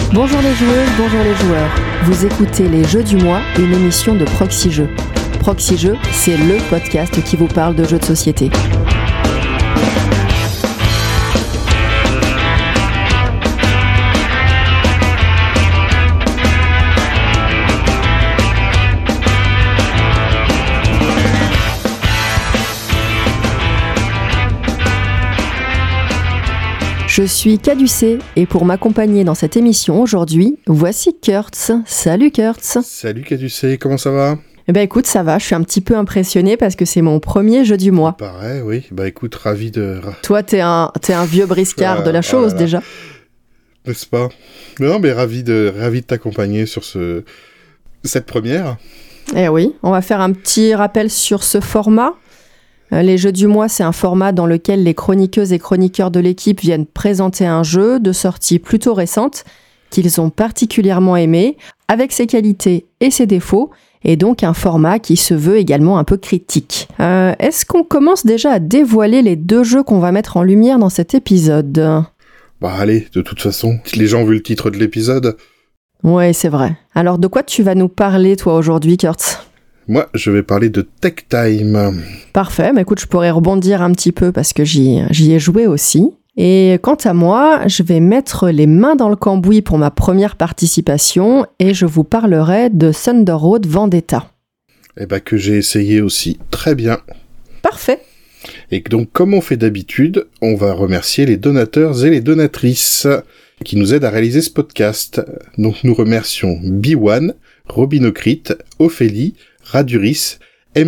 Bonjour les joueuses, bonjour les joueurs. Vous écoutez Les Jeux du Mois, une émission de Proxy Jeux. Proxy Jeux, c'est le podcast qui vous parle de jeux de société. Je suis Caducée et pour m'accompagner dans cette émission aujourd'hui, voici Kurtz. Salut Kurtz. Salut Caducée, comment ça va ? Eh ben écoute, ça va, je suis un petit peu impressionnée parce que c'est mon premier jeu du mois. Pareil, oui. Bah écoute, ravi de... Toi, t'es un vieux briscard de la chose déjà. N'est-ce pas ? Non, mais ravi de t'accompagner sur cette première. Eh oui, on va faire un petit rappel sur ce format. Les Jeux du mois, c'est un format dans lequel les chroniqueuses et chroniqueurs de l'équipe viennent présenter un jeu de sortie plutôt récente qu'ils ont particulièrement aimé, avec ses qualités et ses défauts, et donc un format qui se veut également un peu critique. Est-ce qu'on commence déjà à dévoiler les deux jeux qu'on va mettre en lumière dans cet épisode ? Bah allez, de toute façon, les gens ont vu le titre de l'épisode. Ouais, c'est vrai. Alors de quoi tu vas nous parler toi aujourd'hui, Kurtz ? Moi, je vais parler de Tech Time. Parfait, mais écoute, je pourrais rebondir un petit peu parce que j'y ai joué aussi. Et quant à moi, je vais mettre les mains dans le cambouis pour ma première participation et je vous parlerai de Thunder Road Vendetta. Eh ben, que j'ai essayé aussi. Très bien. Parfait. Et donc, comme on fait d'habitude, on va remercier les donateurs et les donatrices qui nous aident à réaliser ce podcast. Donc, nous remercions B1, Robinocrit, Ophélie, Raduris,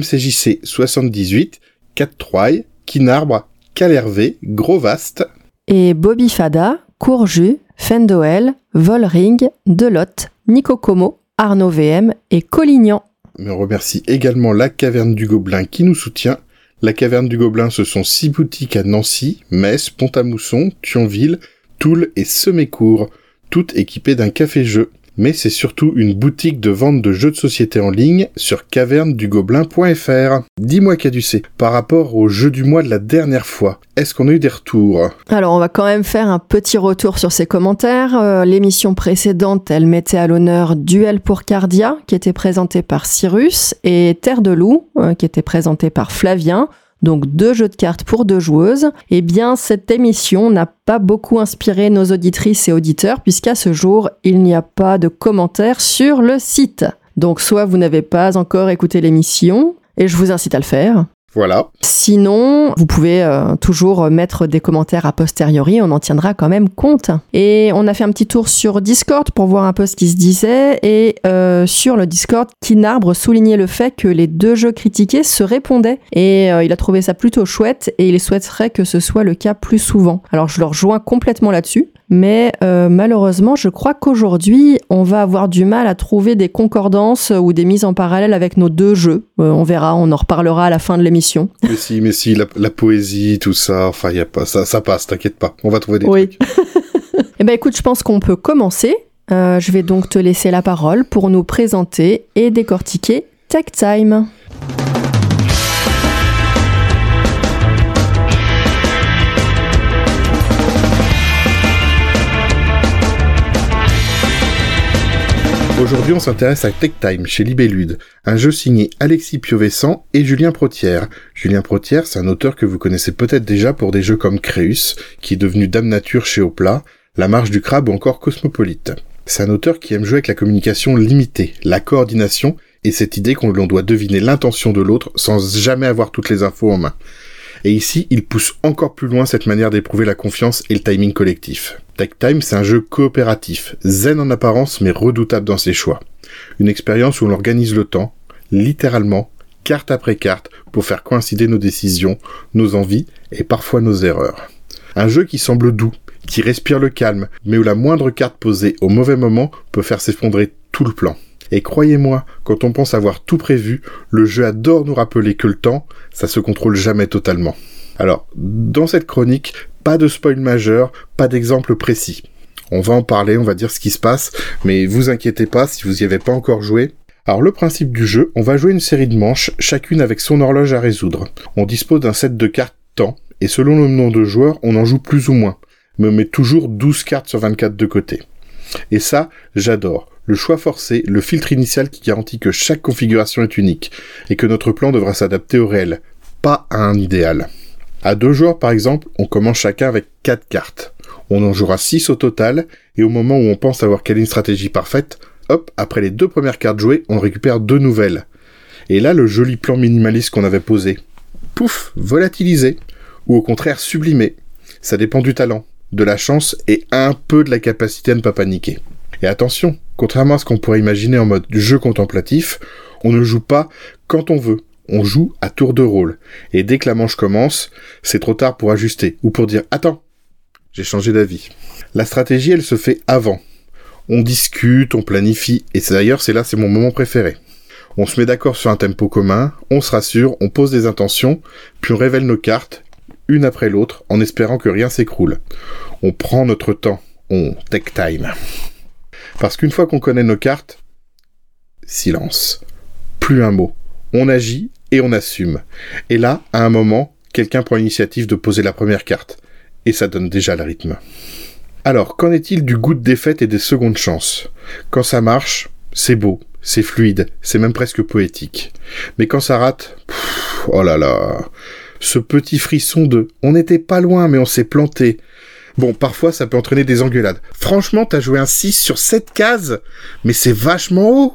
MCJC78, 4-3, Kinarbre, Calervé, Grovast. Et Bobby Fada, Courju, Fendoel, Volring, Delotte, Nico Como, Arnaud VM et Collignan. Mais on remercie également la Caverne du Gobelin qui nous soutient. La Caverne du Gobelin, ce sont 6 boutiques à Nancy, Metz, Pont-à-Mousson, Thionville, Toul et Semécourt, toutes équipées d'un café-jeu. Mais c'est surtout une boutique de vente de jeux de société en ligne sur cavernedugobelin.fr. Dis-moi Caducée, par rapport au jeu du mois de la dernière fois, est-ce qu'on a eu des retours ? Alors on va quand même faire un petit retour sur ces commentaires. L'émission précédente, elle mettait à l'honneur Duel pour Cardia, qui était présenté par Cyrus, et Terre de Loup, qui était présenté par Flavien. Donc 2 jeux de cartes pour 2 joueuses. Eh bien, cette émission n'a pas beaucoup inspiré nos auditrices et auditeurs, puisqu'à ce jour, il n'y a pas de commentaires sur le site. Donc soit vous n'avez pas encore écouté l'émission, et je vous incite à le faire. Voilà. Sinon, vous pouvez toujours mettre des commentaires a posteriori, on en tiendra quand même compte. Et on a fait un petit tour sur Discord pour voir un peu ce qui se disait. Et sur le Discord, Kinarbre soulignait le fait que les 2 jeux critiqués se répondaient. Et il a trouvé ça plutôt chouette et il souhaiterait que ce soit le cas plus souvent. Alors je le rejoins complètement là-dessus. Mais malheureusement, je crois qu'aujourd'hui, on va avoir du mal à trouver des concordances ou des mises en parallèle avec nos 2 jeux. On verra, on en reparlera à la fin de l'émission. Mais si, la poésie, tout ça, enfin, y a pas, ça passe, t'inquiète pas, on va trouver des trucs. Eh ben écoute, je pense qu'on peut commencer. Je vais donc te laisser la parole pour nous présenter et décortiquer Tech Time. Aujourd'hui, on s'intéresse à Tech Time chez Libellude, un jeu signé Alexis Piovessan et Julien Protière. Julien Protière, c'est un auteur que vous connaissez peut-être déjà pour des jeux comme Créus, qui est devenu Dame Nature chez Opla, La Marche du Crabe ou encore Cosmopolite. C'est un auteur qui aime jouer avec la communication limitée, la coordination et cette idée qu'on doit deviner l'intention de l'autre sans jamais avoir toutes les infos en main. Et ici, il pousse encore plus loin cette manière d'éprouver la confiance et le timing collectif. Tech Time, c'est un jeu coopératif, zen en apparence mais redoutable dans ses choix. Une expérience où on organise le temps, littéralement, carte après carte, pour faire coïncider nos décisions, nos envies et parfois nos erreurs. Un jeu qui semble doux, qui respire le calme, mais où la moindre carte posée au mauvais moment peut faire s'effondrer tout le plan. Et croyez-moi, quand on pense avoir tout prévu, le jeu adore nous rappeler que le temps, ça se contrôle jamais totalement. Alors, dans cette chronique, pas de spoil majeur, pas d'exemple précis. On va en parler, on va dire ce qui se passe, mais vous inquiétez pas si vous y avez pas encore joué. Alors le principe du jeu, on va jouer une série de manches, chacune avec son horloge à résoudre. On dispose d'un set de cartes temps, et selon le nombre de joueurs, on en joue plus ou moins, mais on met toujours 12 cartes sur 24 de côté. Et ça, j'adore. Le choix forcé, le filtre initial qui garantit que chaque configuration est unique, et que notre plan devra s'adapter au réel, pas à un idéal. À 2 joueurs par exemple, on commence chacun avec 4 cartes. On en jouera 6 au total, et au moment où on pense avoir calé une stratégie parfaite, hop, après les 2 premières cartes jouées, on récupère 2 nouvelles. Et là, le joli plan minimaliste qu'on avait posé, pouf, volatilisé, ou au contraire sublimé. Ça dépend du talent, de la chance et un peu de la capacité à ne pas paniquer. Et attention, contrairement à ce qu'on pourrait imaginer en mode jeu contemplatif, on ne joue pas quand on veut, on joue à tour de rôle. Et dès que la manche commence, c'est trop tard pour ajuster, ou pour dire « Attends, j'ai changé d'avis ». La stratégie, elle se fait avant. On discute, on planifie, et d'ailleurs, c'est mon moment préféré. On se met d'accord sur un tempo commun, on se rassure, on pose des intentions, puis on révèle nos cartes, une après l'autre, en espérant que rien s'écroule. On prend notre temps, on take time. Parce qu'une fois qu'on connaît nos cartes, silence. Plus un mot. On agit et on assume. Et là, à un moment, quelqu'un prend l'initiative de poser la première carte. Et ça donne déjà le rythme. Alors, qu'en est-il du goût de défaite et des secondes chances ? Quand ça marche, c'est beau, c'est fluide, c'est même presque poétique. Mais quand ça rate, oh là là, ce petit frisson de « on n'était pas loin mais on s'est planté ». Bon, parfois ça peut entraîner des engueulades. Franchement, t'as joué un 6 sur 7 cases, mais c'est vachement haut.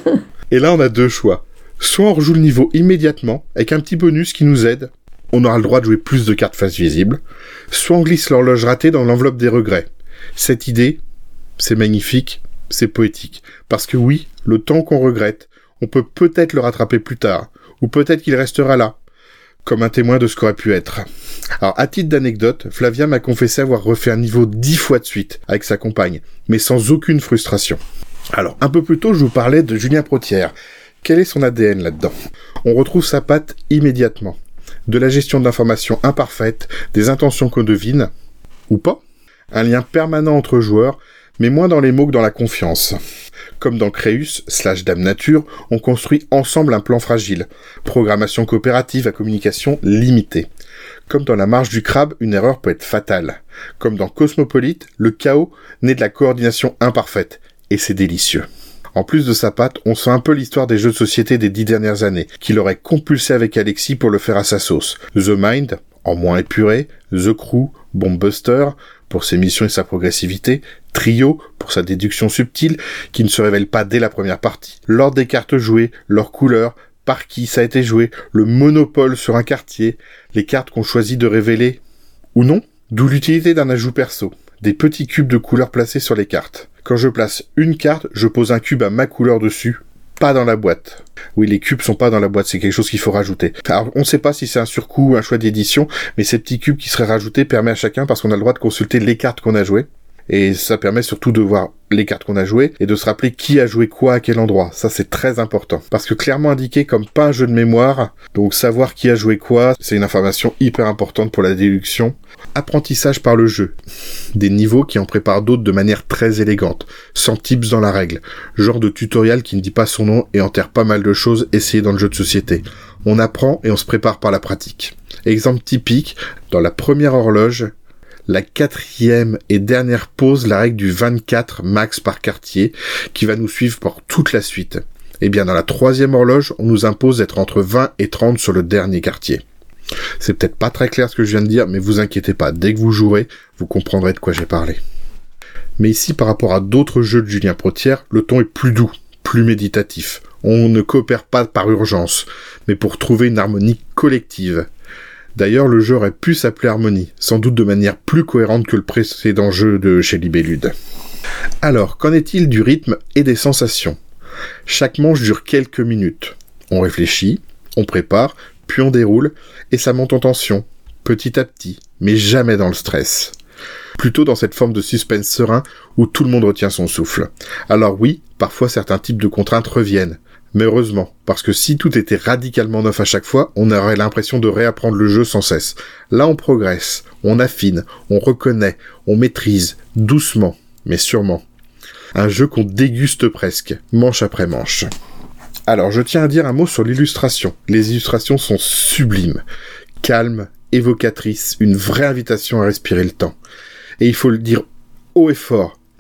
Et là, on a 2 choix. Soit on rejoue le niveau immédiatement, avec un petit bonus qui nous aide, on aura le droit de jouer plus de cartes face visible, soit on glisse l'horloge ratée dans l'enveloppe des regrets. Cette idée, c'est magnifique, c'est poétique. Parce que oui, le temps qu'on regrette, on peut peut-être le rattraper plus tard, ou peut-être qu'il restera là, comme un témoin de ce qu'aurait pu être. Alors, à titre d'anecdote, Flavia m'a confessé avoir refait un niveau 10 fois de suite avec sa compagne, mais sans aucune frustration. Alors, un peu plus tôt, je vous parlais de Julien Protière. Quel est son ADN là-dedans ? On retrouve sa patte immédiatement. De la gestion de l'information imparfaite, des intentions qu'on devine, ou pas. Un lien permanent entre joueurs, mais moins dans les mots que dans la confiance. Comme dans Créus / Dame Nature, on construit ensemble un plan fragile. Programmation coopérative à communication limitée. Comme dans La Marche du Crabe, une erreur peut être fatale. Comme dans Cosmopolite, le chaos naît de la coordination imparfaite. Et c'est délicieux. En plus de sa patte, on sent un peu l'histoire des jeux de société des 10 dernières années, qu'il aurait compulsé avec Alexis pour le faire à sa sauce. The Mind, en moins épuré, The Crew, Bomb Buster, pour ses missions et sa progressivité, Trio, pour sa déduction subtile, qui ne se révèle pas dès la première partie, l'ordre des cartes jouées, leurs couleurs, par qui ça a été joué, le monopole sur un quartier, les cartes qu'on choisit de révéler, ou non, d'où l'utilité d'un ajout perso, des petits cubes de couleurs placés sur les cartes. Quand je place une carte, je pose un cube à ma couleur dessus, pas dans la boîte. Oui, les cubes sont pas dans la boîte, c'est quelque chose qu'il faut rajouter. Alors, on sait pas si c'est un surcoût ou un choix d'édition, mais ces petits cubes qui seraient rajoutés permet à chacun, parce qu'on a le droit de consulter les cartes qu'on a jouées, et ça permet surtout de voir les cartes qu'on a jouées, et de se rappeler qui a joué quoi à quel endroit. Ça, c'est très important. Parce que clairement indiqué comme pas un jeu de mémoire, donc savoir qui a joué quoi, c'est une information hyper importante pour la déduction. Apprentissage par le jeu. Des niveaux qui en préparent d'autres de manière très élégante, sans tips dans la règle. Genre de tutoriel qui ne dit pas son nom et enterre pas mal de choses essayées dans le jeu de société. On apprend et on se prépare par la pratique. Exemple typique, dans la première horloge, la 4e et dernière pause, la règle du 24 max par quartier, qui va nous suivre pour toute la suite. Et bien dans la 3e horloge, on nous impose d'être entre 20 et 30 sur le dernier quartier. C'est peut-être pas très clair ce que je viens de dire, mais vous inquiétez pas, dès que vous jouerez, vous comprendrez de quoi j'ai parlé. Mais ici, par rapport à d'autres jeux de Julien Protière, le ton est plus doux, plus méditatif. On ne coopère pas par urgence, mais pour trouver une harmonie collective. D'ailleurs, le jeu aurait pu s'appeler Harmonie, sans doute de manière plus cohérente que le précédent jeu de chez Libellude. Alors, qu'en est-il du rythme et des sensations ? Chaque manche dure quelques minutes. On réfléchit, on prépare, puis on déroule, et ça monte en tension, petit à petit, mais jamais dans le stress. Plutôt dans cette forme de suspense serein où tout le monde retient son souffle. Alors oui, parfois certains types de contraintes reviennent. Mais heureusement, parce que si tout était radicalement neuf à chaque fois, on aurait l'impression de réapprendre le jeu sans cesse. Là, on progresse, on affine, on reconnaît, on maîtrise, doucement, mais sûrement. Un jeu qu'on déguste presque, manche après manche. Alors, je tiens à dire un mot sur l'illustration. Les illustrations sont sublimes, calmes, évocatrices, une vraie invitation à respirer le temps. Et il faut le dire haut et fort,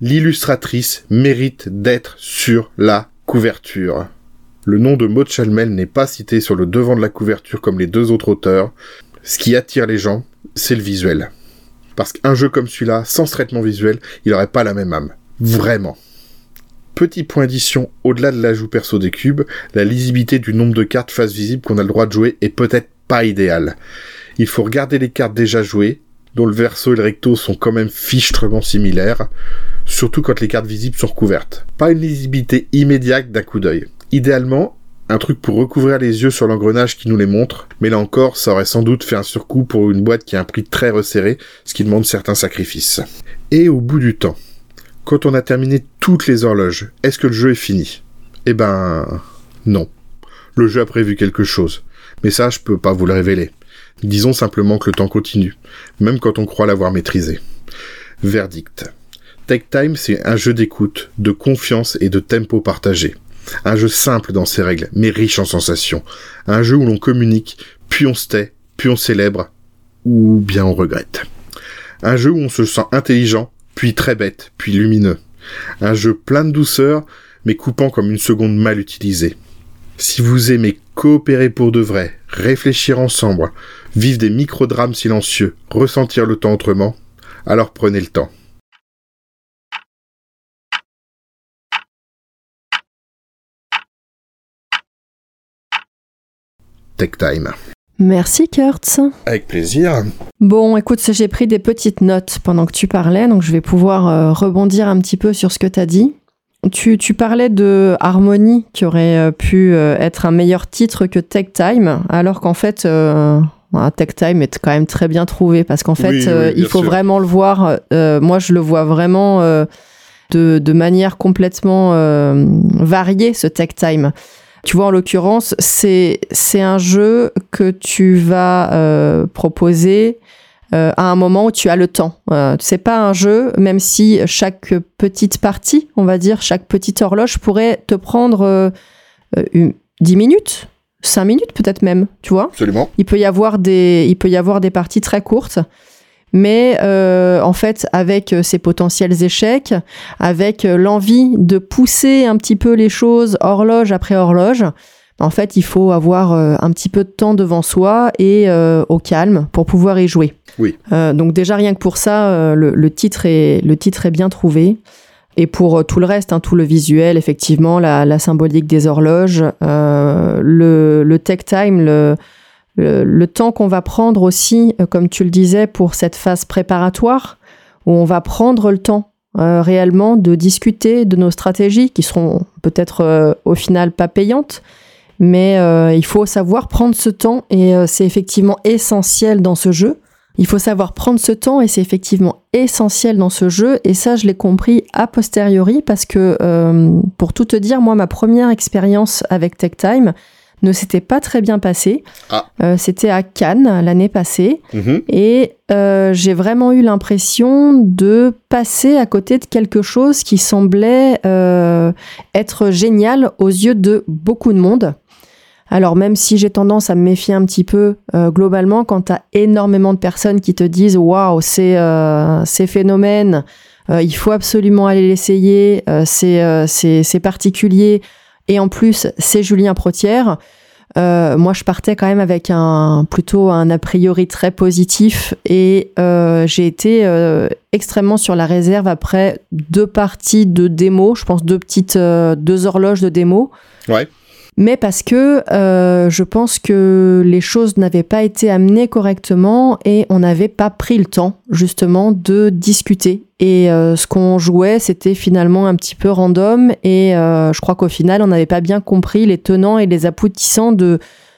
L'illustratrice mérite d'être sur la couverture. Le nom de Maud Chalmel n'est pas cité sur le devant de la couverture comme les deux autres auteurs. Ce qui attire les gens, c'est le visuel. Parce qu'un jeu comme celui-là, sans ce traitement visuel, il n'aurait pas la même âme. Vraiment. Petit point addition, au-delà de l'ajout perso des cubes, la lisibilité du nombre de cartes face visible qu'on a le droit de jouer est peut-être pas idéale. Il faut regarder les cartes déjà jouées, dont le verso et le recto sont quand même fichtrement similaires, surtout quand les cartes visibles sont recouvertes. Pas une lisibilité immédiate d'un coup d'œil. Idéalement, un truc pour recouvrir les yeux sur l'engrenage qui nous les montre, mais là encore, ça aurait sans doute fait un surcoût pour une boîte qui a un prix très resserré, ce qui demande certains sacrifices. Et au bout du temps, quand on a terminé toutes les horloges, est-ce que le jeu est fini ? Eh ben, non. Le jeu a prévu quelque chose, mais ça, je peux pas vous le révéler. Disons simplement que le temps continue, même quand on croit l'avoir maîtrisé. Verdict. Take Time, c'est un jeu d'écoute, de confiance et de tempo partagé. Un jeu simple dans ses règles, mais riche en sensations. Un jeu où l'on communique, puis on se tait, puis on célèbre, ou bien on regrette. Un jeu où on se sent intelligent, puis très bête, puis lumineux. Un jeu plein de douceur, mais coupant comme une seconde mal utilisée. Si vous aimez coopérer pour de vrai, réfléchir ensemble, vivre des micro-drames silencieux, ressentir le temps autrement, alors prenez le temps. Take Time. Merci Kurtz. Avec plaisir. Bon, écoute, j'ai pris des petites notes pendant que tu parlais, donc je vais pouvoir rebondir un petit peu sur ce que tu as dit. Tu parlais de Harmony, qui aurait pu être un meilleur titre que Take Time, alors qu'en fait, Take Time est quand même très bien trouvé, parce qu'en fait, il faut vraiment le voir. Moi, je le vois vraiment de manière complètement variée, ce Take Time. Tu vois, en l'occurrence, c'est un jeu que tu vas proposer à un moment où tu as le temps. C'est pas un jeu, même si chaque petite partie, on va dire, chaque petite horloge pourrait te prendre 10 minutes, 5 minutes peut-être même, tu vois. Absolument. Il peut y avoir des parties très courtes. Mais en fait, avec ces potentiels échecs, avec l'envie de pousser un petit peu les choses horloge après horloge, en fait, il faut avoir un petit peu de temps devant soi et au calme pour pouvoir y jouer. Oui. Donc déjà, rien que pour ça, le titre est bien trouvé. Et pour tout le reste, tout le visuel, effectivement, la symbolique des horloges, le Take Time, le temps qu'on va prendre aussi, comme tu le disais, pour cette phase préparatoire, où on va prendre le temps réellement de discuter de nos stratégies, qui seront peut-être au final pas payantes, mais il faut savoir prendre ce temps, et c'est effectivement essentiel dans ce jeu. Il faut savoir prendre ce temps, et c'est effectivement essentiel dans ce jeu, et ça je l'ai compris a posteriori, parce que pour tout te dire, moi ma première expérience avec Take Time ne s'était pas très bien passée. C'était à Cannes l'année passée, et j'ai vraiment eu l'impression de passer à côté de quelque chose qui semblait être génial aux yeux de beaucoup de monde. Alors même si j'ai tendance à me méfier un petit peu globalement, quand tu as énormément de personnes qui te disent « Waouh, c'est phénomène, il faut absolument aller l'essayer, c'est particulier », et en plus, c'est Julien Protière. Moi, je partais quand même avec plutôt un a priori très positif, et j'ai été extrêmement sur la réserve après 2 parties de démo, je pense 2 horloges de démo. Ouais. Mais parce que je pense que les choses n'avaient pas été amenées correctement, et on n'avait pas pris le temps justement de discuter. Et ce qu'on jouait, c'était finalement un petit peu random, et je crois qu'au final, on n'avait pas bien compris les tenants et les aboutissants de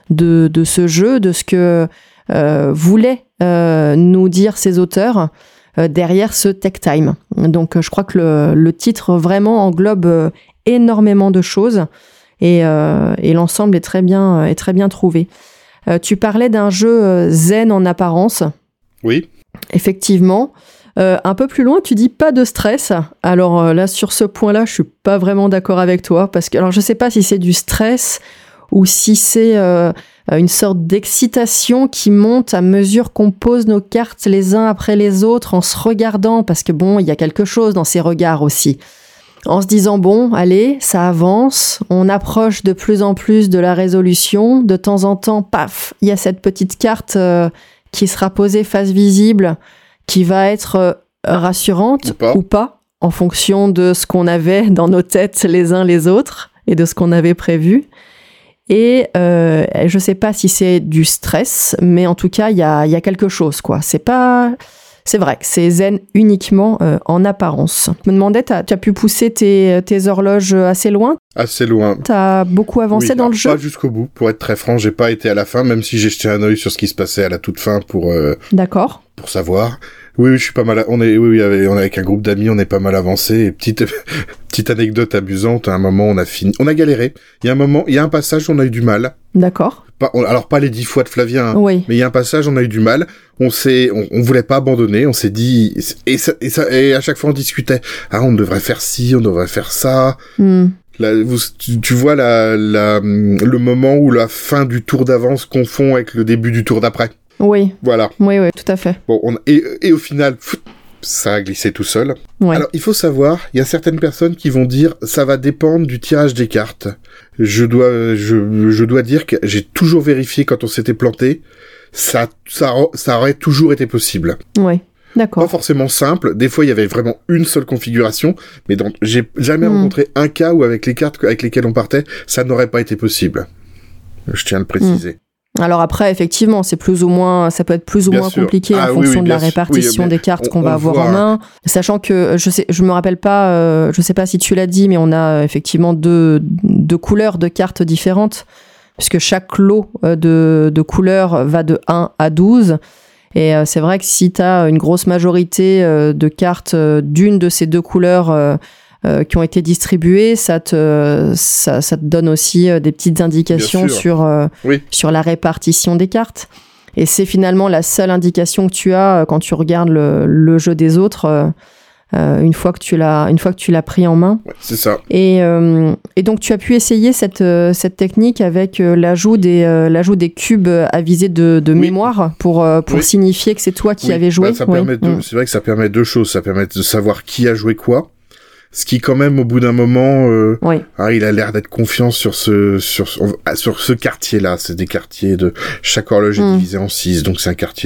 ce jeu, de ce que voulaient nous dire ces auteurs derrière ce Take Time. Donc je crois que le titre vraiment englobe énormément de choses. Et l'ensemble est très bien trouvé. Tu parlais d'un jeu zen en apparence. Oui. Effectivement. Un peu plus loin, tu dis pas de stress. Alors là, sur ce point-là, je suis pas vraiment d'accord avec toi, parce que alors je sais pas si c'est du stress ou si c'est une sorte d'excitation qui monte à mesure qu'on pose nos cartes les uns après les autres en se regardant, parce que bon, il y a quelque chose dans ces regards aussi. En se disant, bon, allez, ça avance, on approche de plus en plus de la résolution, de temps en temps, paf, il y a cette petite carte qui sera posée face visible, qui va être rassurante ou pas, en fonction de ce qu'on avait dans nos têtes les uns les autres et de ce qu'on avait prévu. Et je sais pas si c'est du stress, mais en tout cas, il y a quelque chose, quoi. C'est vrai que c'est zen uniquement en apparence. Je me demandais, tu as pu pousser tes horloges assez loin ? Assez loin. Tu as beaucoup avancé dans le jeu ? Pas jusqu'au bout. Pour être très franc, j'ai pas été à la fin, même si j'ai jeté un œil sur ce qui se passait à la toute fin pour savoir. Oui, je suis pas mal. On est avec un groupe d'amis, on est pas mal avancé. Et petite anecdote amusante. À un moment, on a galéré. Il y a un passage où on a eu du mal. D'accord. Alors pas les 10 fois de Flavien, hein, oui. Mais il y a un passage, on a eu du mal. On voulait pas abandonner. On s'est dit et à chaque fois on discutait. Ah, on devrait faire ci, on devrait faire ça. Là, tu vois le moment où la fin du tour d'avance confond avec le début du tour d'après. Oui. Voilà. Oui, tout à fait. Bon, et au final, ça a glissé tout seul. Ouais. Alors, il faut savoir, il y a certaines personnes qui vont dire, ça va dépendre du tirage des cartes. Je dois dire que j'ai toujours vérifié quand on s'était planté. Ça aurait toujours été possible. Oui. D'accord. Pas forcément simple. Des fois, il y avait vraiment une seule configuration. Mais j'ai jamais rencontré un cas où avec les cartes avec lesquelles on partait, ça n'aurait pas été possible. Je tiens à le préciser. Alors après, effectivement, ça peut être plus ou moins compliqué en fonction de la répartition des cartes qu'on va avoir en main. Sachant que, je me rappelle pas, je sais pas si tu l'as dit, mais on a effectivement deux couleurs de cartes différentes, puisque chaque lot de couleurs va de 1 à 12. Et c'est vrai que si tu as une grosse majorité de cartes d'une de ces deux couleurs qui ont été distribuées, ça te donne aussi des petites indications sur la répartition des cartes. Et c'est finalement la seule indication que tu as quand tu regardes le jeu des autres une fois que tu l'as pris en main. Ouais, c'est ça. Et donc tu as pu essayer cette technique avec l'ajout des cubes à visée de mémoire pour signifier que c'est toi qui avais joué. C'est vrai que ça permet deux choses. Ça permet de savoir qui a joué quoi. Ce qui, quand même, au bout d'un moment, il a l'air d'être confiant sur ce quartier-là. C'est des quartiers de, chaque horloge est divisée en 6, donc c'est un quartier.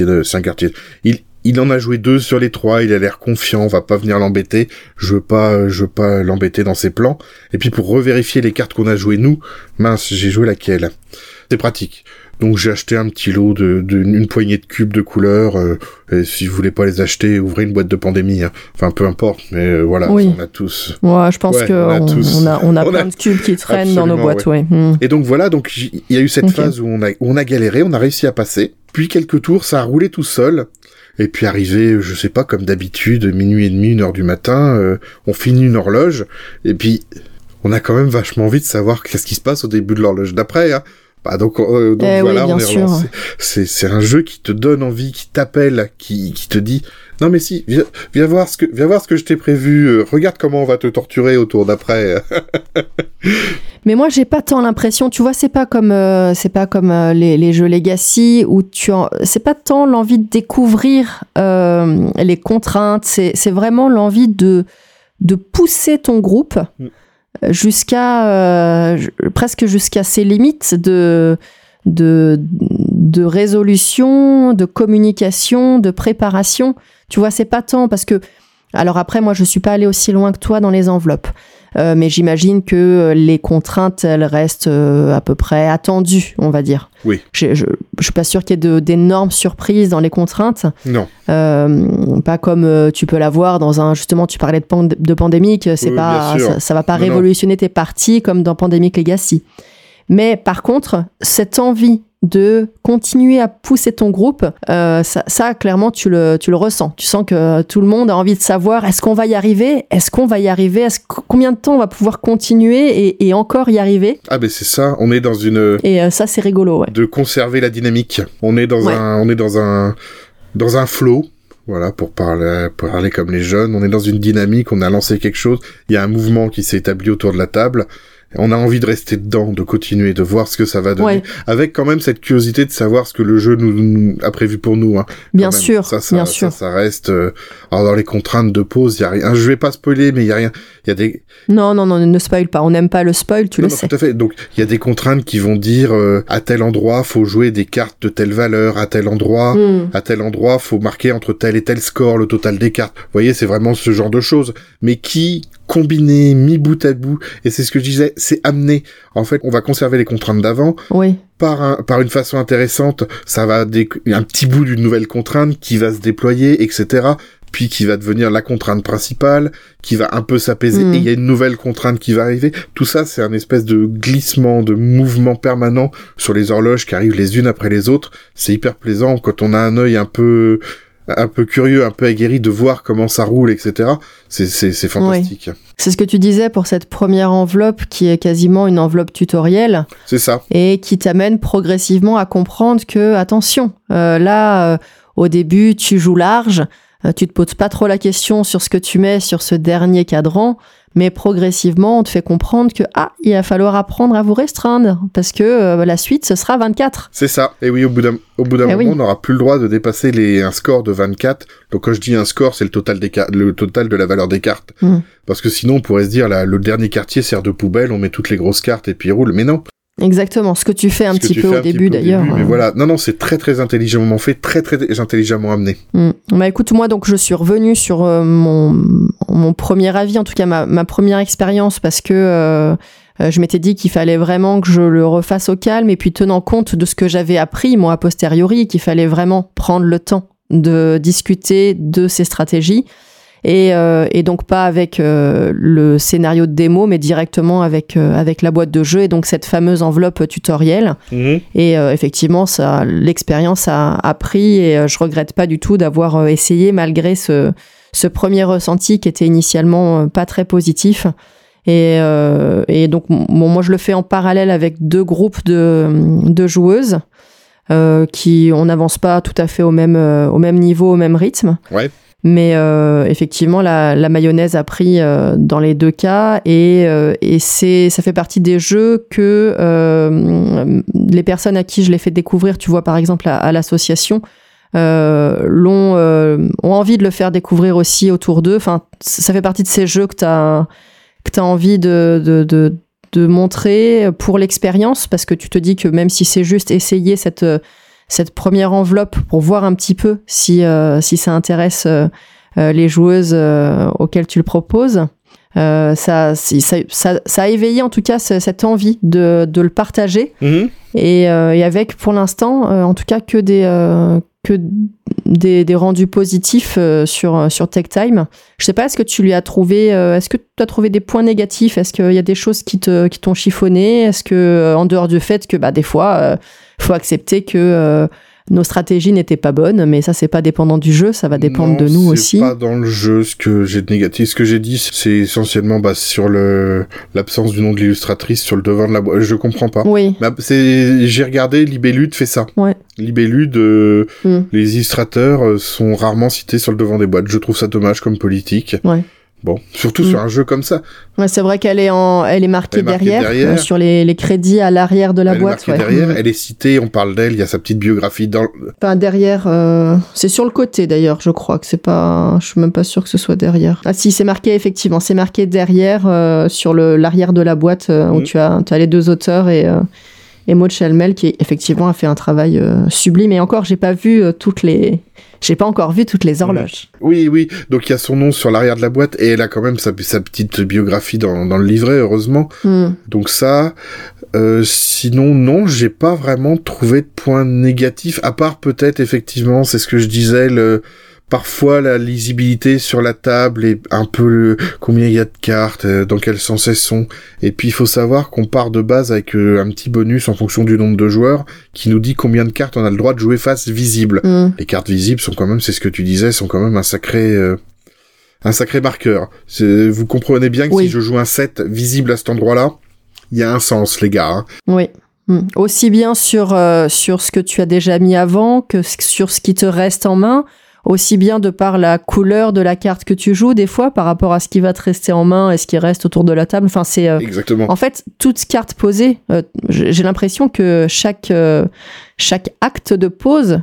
Il en a joué 2 sur les 3, il a l'air confiant, on va pas venir l'embêter. Je veux pas l'embêter dans ses plans. Et puis, pour revérifier les cartes qu'on a jouées nous, mince, j'ai joué laquelle? C'est pratique. Donc j'ai acheté un petit lot d'une poignée de cubes de couleurs. Et si vous voulez pas les acheter, ouvrez une boîte de Pandémie. Hein. Enfin, peu importe, mais voilà, on a tous. Ouais, je pense on a plein de cubes qui traînent dans nos boîtes, Et donc voilà, il y a eu cette phase où on a galéré, on a réussi à passer. Puis quelques tours, ça a roulé tout seul. Et puis arrivé, je sais pas, comme d'habitude, 00h30, 1h du matin, on finit une horloge. Et puis, on a quand même vachement envie de savoir qu'est-ce qui se passe au début de l'horloge d'après, hein. Donc voilà, on est relancé. C'est un jeu qui te donne envie, qui t'appelle, qui te dit non mais si, viens voir ce que je t'ai prévu. Regarde comment on va te torturer au tour d'après. Mais moi j'ai pas tant l'impression, tu vois, c'est pas comme les jeux Legacy où c'est pas tant l'envie de découvrir les contraintes, c'est vraiment l'envie de pousser ton groupe. Presque jusqu'à ses limites de résolution, de communication, de préparation. Tu vois, c'est pas tant parce que... Alors après, moi, je suis pas allée aussi loin que toi dans les enveloppes. Mais j'imagine que les contraintes, elles restent à peu près attendues, on va dire. Oui. Je suis pas sûre qu'il y ait d'énormes surprises dans les contraintes. Non. Pas comme tu peux l'avoir dans un... Justement, tu parlais de Pandémique, c'est pas, ça va pas révolutionner tes parties comme dans Pandémique Legacy. Mais par contre, cette envie de continuer à pousser ton groupe, ça clairement tu le ressens. Tu sens que tout le monde a envie de savoir est-ce qu'on va y arriver ? Combien de temps on va pouvoir continuer et encore y arriver ? Ah ben c'est ça, on est dans une... Et ça c'est rigolo, ouais. De conserver la dynamique. On est dans un flow. Voilà, pour parler comme les jeunes, on est dans une dynamique, on a lancé quelque chose, il y a un mouvement qui s'est établi autour de la table, on a envie de rester dedans, de continuer, de voir ce que ça va donner, Ouais. avec quand même cette curiosité de savoir ce que le jeu nous a prévu pour nous. Hein, Bien quand même. sûr, bien sûr. Ça reste... alors dans les contraintes de pause, il y a rien. Je vais pas spoiler, mais il y a rien. Il y a des... Non, ne spoil pas. On n'aime pas le spoil, tu le sais. Tout à fait. Donc il y a des contraintes qui vont dire à tel endroit faut jouer des cartes de telle valeur, à tel endroit faut marquer entre tel et tel score le total des cartes. Vous voyez, c'est vraiment ce genre de choses, mais qui combiné, mis bout à bout, et c'est ce que je disais, c'est amené. En fait, on va conserver les contraintes d'avant. Oui. Par une façon intéressante, ça va un petit bout d'une nouvelle contrainte qui va se déployer, etc. Puis qui va devenir la contrainte principale, qui va un peu s'apaiser, et il y a une nouvelle contrainte qui va arriver. Tout ça, c'est un espèce de glissement, de mouvement permanent sur les horloges qui arrivent les unes après les autres. C'est hyper plaisant quand on a un œil un peu curieux, un peu aguerri de voir comment ça roule, etc. C'est fantastique. Oui. C'est ce que tu disais pour cette première enveloppe qui est quasiment une enveloppe tutoriel. C'est ça. Et qui t'amène progressivement à comprendre que, attention, au début, tu joues large, tu te poses pas trop la question sur ce que tu mets sur ce dernier cadran, mais progressivement, on te fait comprendre que il va falloir apprendre à vous restreindre, parce que la suite, ce sera 24. C'est ça. Et oui, au bout d'un moment, on n'aura plus le droit de dépasser un score de 24. Donc quand je dis un score, c'est le total de la valeur des cartes. Parce que sinon, on pourrait se dire, le dernier quartier sert de poubelle, on met toutes les grosses cartes et puis il roule. Mais non. Exactement, ce que tu fais un petit peu au début d'ailleurs. Mais voilà, non, c'est très très intelligemment fait, très très intelligemment amené. Bah écoute, moi donc je suis revenue sur mon premier avis, en tout cas ma première expérience, parce que je m'étais dit qu'il fallait vraiment que je le refasse au calme, et puis tenant compte de ce que j'avais appris, moi, a posteriori, qu'il fallait vraiment prendre le temps de discuter de ces stratégies. Et donc pas avec le scénario de démo, mais directement avec la boîte de jeu, et donc cette fameuse enveloppe tutoriel. Et effectivement, l'expérience a pris, et je regrette pas du tout d'avoir essayé malgré ce premier ressenti qui était initialement pas très positif. Et donc moi je le fais en parallèle avec 2 groupes de joueuses qui on n'avance pas tout à fait au même niveau, au même rythme. Ouais. Mais effectivement, la mayonnaise a pris dans les 2 cas, et ça fait partie des jeux que les personnes à qui je l'ai fait découvrir, tu vois, par exemple à l'association, ont envie de le faire découvrir aussi autour d'eux. Enfin, ça fait partie de ces jeux que t'as envie de montrer pour l'expérience, parce que tu te dis que même si c'est juste essayer cette première enveloppe pour voir un petit peu si ça intéresse les joueuses auxquelles tu le proposes. Ça a éveillé en tout cas cette envie de le partager. Et avec pour l'instant en tout cas que des rendus positifs sur Tech Time. Je sais pas, est-ce que tu lui as trouvé est-ce que tu as trouvé des points négatifs? Est-ce qu'il y a des choses qui t'ont chiffonné? Est-ce que en dehors du fait que des fois faut accepter que nos stratégies n'étaient pas bonnes, mais ça c'est pas dépendant du jeu, ça va dépendre de nous aussi. C'est pas dans le jeu ce que j'ai de négatif. Ce que j'ai dit, c'est essentiellement sur l'absence du nom de l'illustratrice sur le devant de la boîte. Je comprends pas. Oui. J'ai regardé, Libellude fait ça. Ouais. Libellude, les illustrateurs sont rarement cités sur le devant des boîtes. Je trouve ça dommage comme politique. Ouais. Bon, surtout sur un jeu comme ça. Ouais, c'est vrai qu'elle est marquée derrière. Sur les crédits à l'arrière de la boîte. Elle est marquée derrière, elle est citée, on parle d'elle, il y a sa petite biographie dans... Enfin, derrière, c'est sur le côté d'ailleurs, je crois que c'est pas... Je suis même pas sûre que ce soit derrière. Ah si, c'est marqué effectivement, c'est marqué derrière, sur l'arrière de la boîte, où tu as les 2 auteurs et Maud Chalmel qui effectivement a fait un travail sublime. Et encore, j'ai pas encore vu toutes les horloges. Oui. Donc il y a son nom sur l'arrière de la boîte, et elle a quand même sa petite biographie dans le livret, heureusement. Donc ça, sinon non, j'ai pas vraiment trouvé de point négatif, à part peut-être effectivement, c'est ce que je disais, parfois la lisibilité sur la table et un peu combien il y a de cartes, dans quel sens elles sont. Et puis il faut savoir qu'on part de base avec un petit bonus en fonction du nombre de joueurs qui nous dit combien de cartes on a le droit de jouer face visible. Les cartes visibles sont quand même, c'est ce que tu disais, sont quand même un sacré marqueur. Vous comprenez bien que si je joue un 7 visible à cet endroit-là, il y a un sens, les gars. Oui. Aussi bien sur ce que tu as déjà mis avant que sur ce qui te reste en main, aussi bien de par la couleur de la carte que tu joues, des fois, par rapport à ce qui va te rester en main et ce qui reste autour de la table. Enfin, c'est... Exactement. En fait, toute carte posée, j'ai l'impression que chaque acte de pose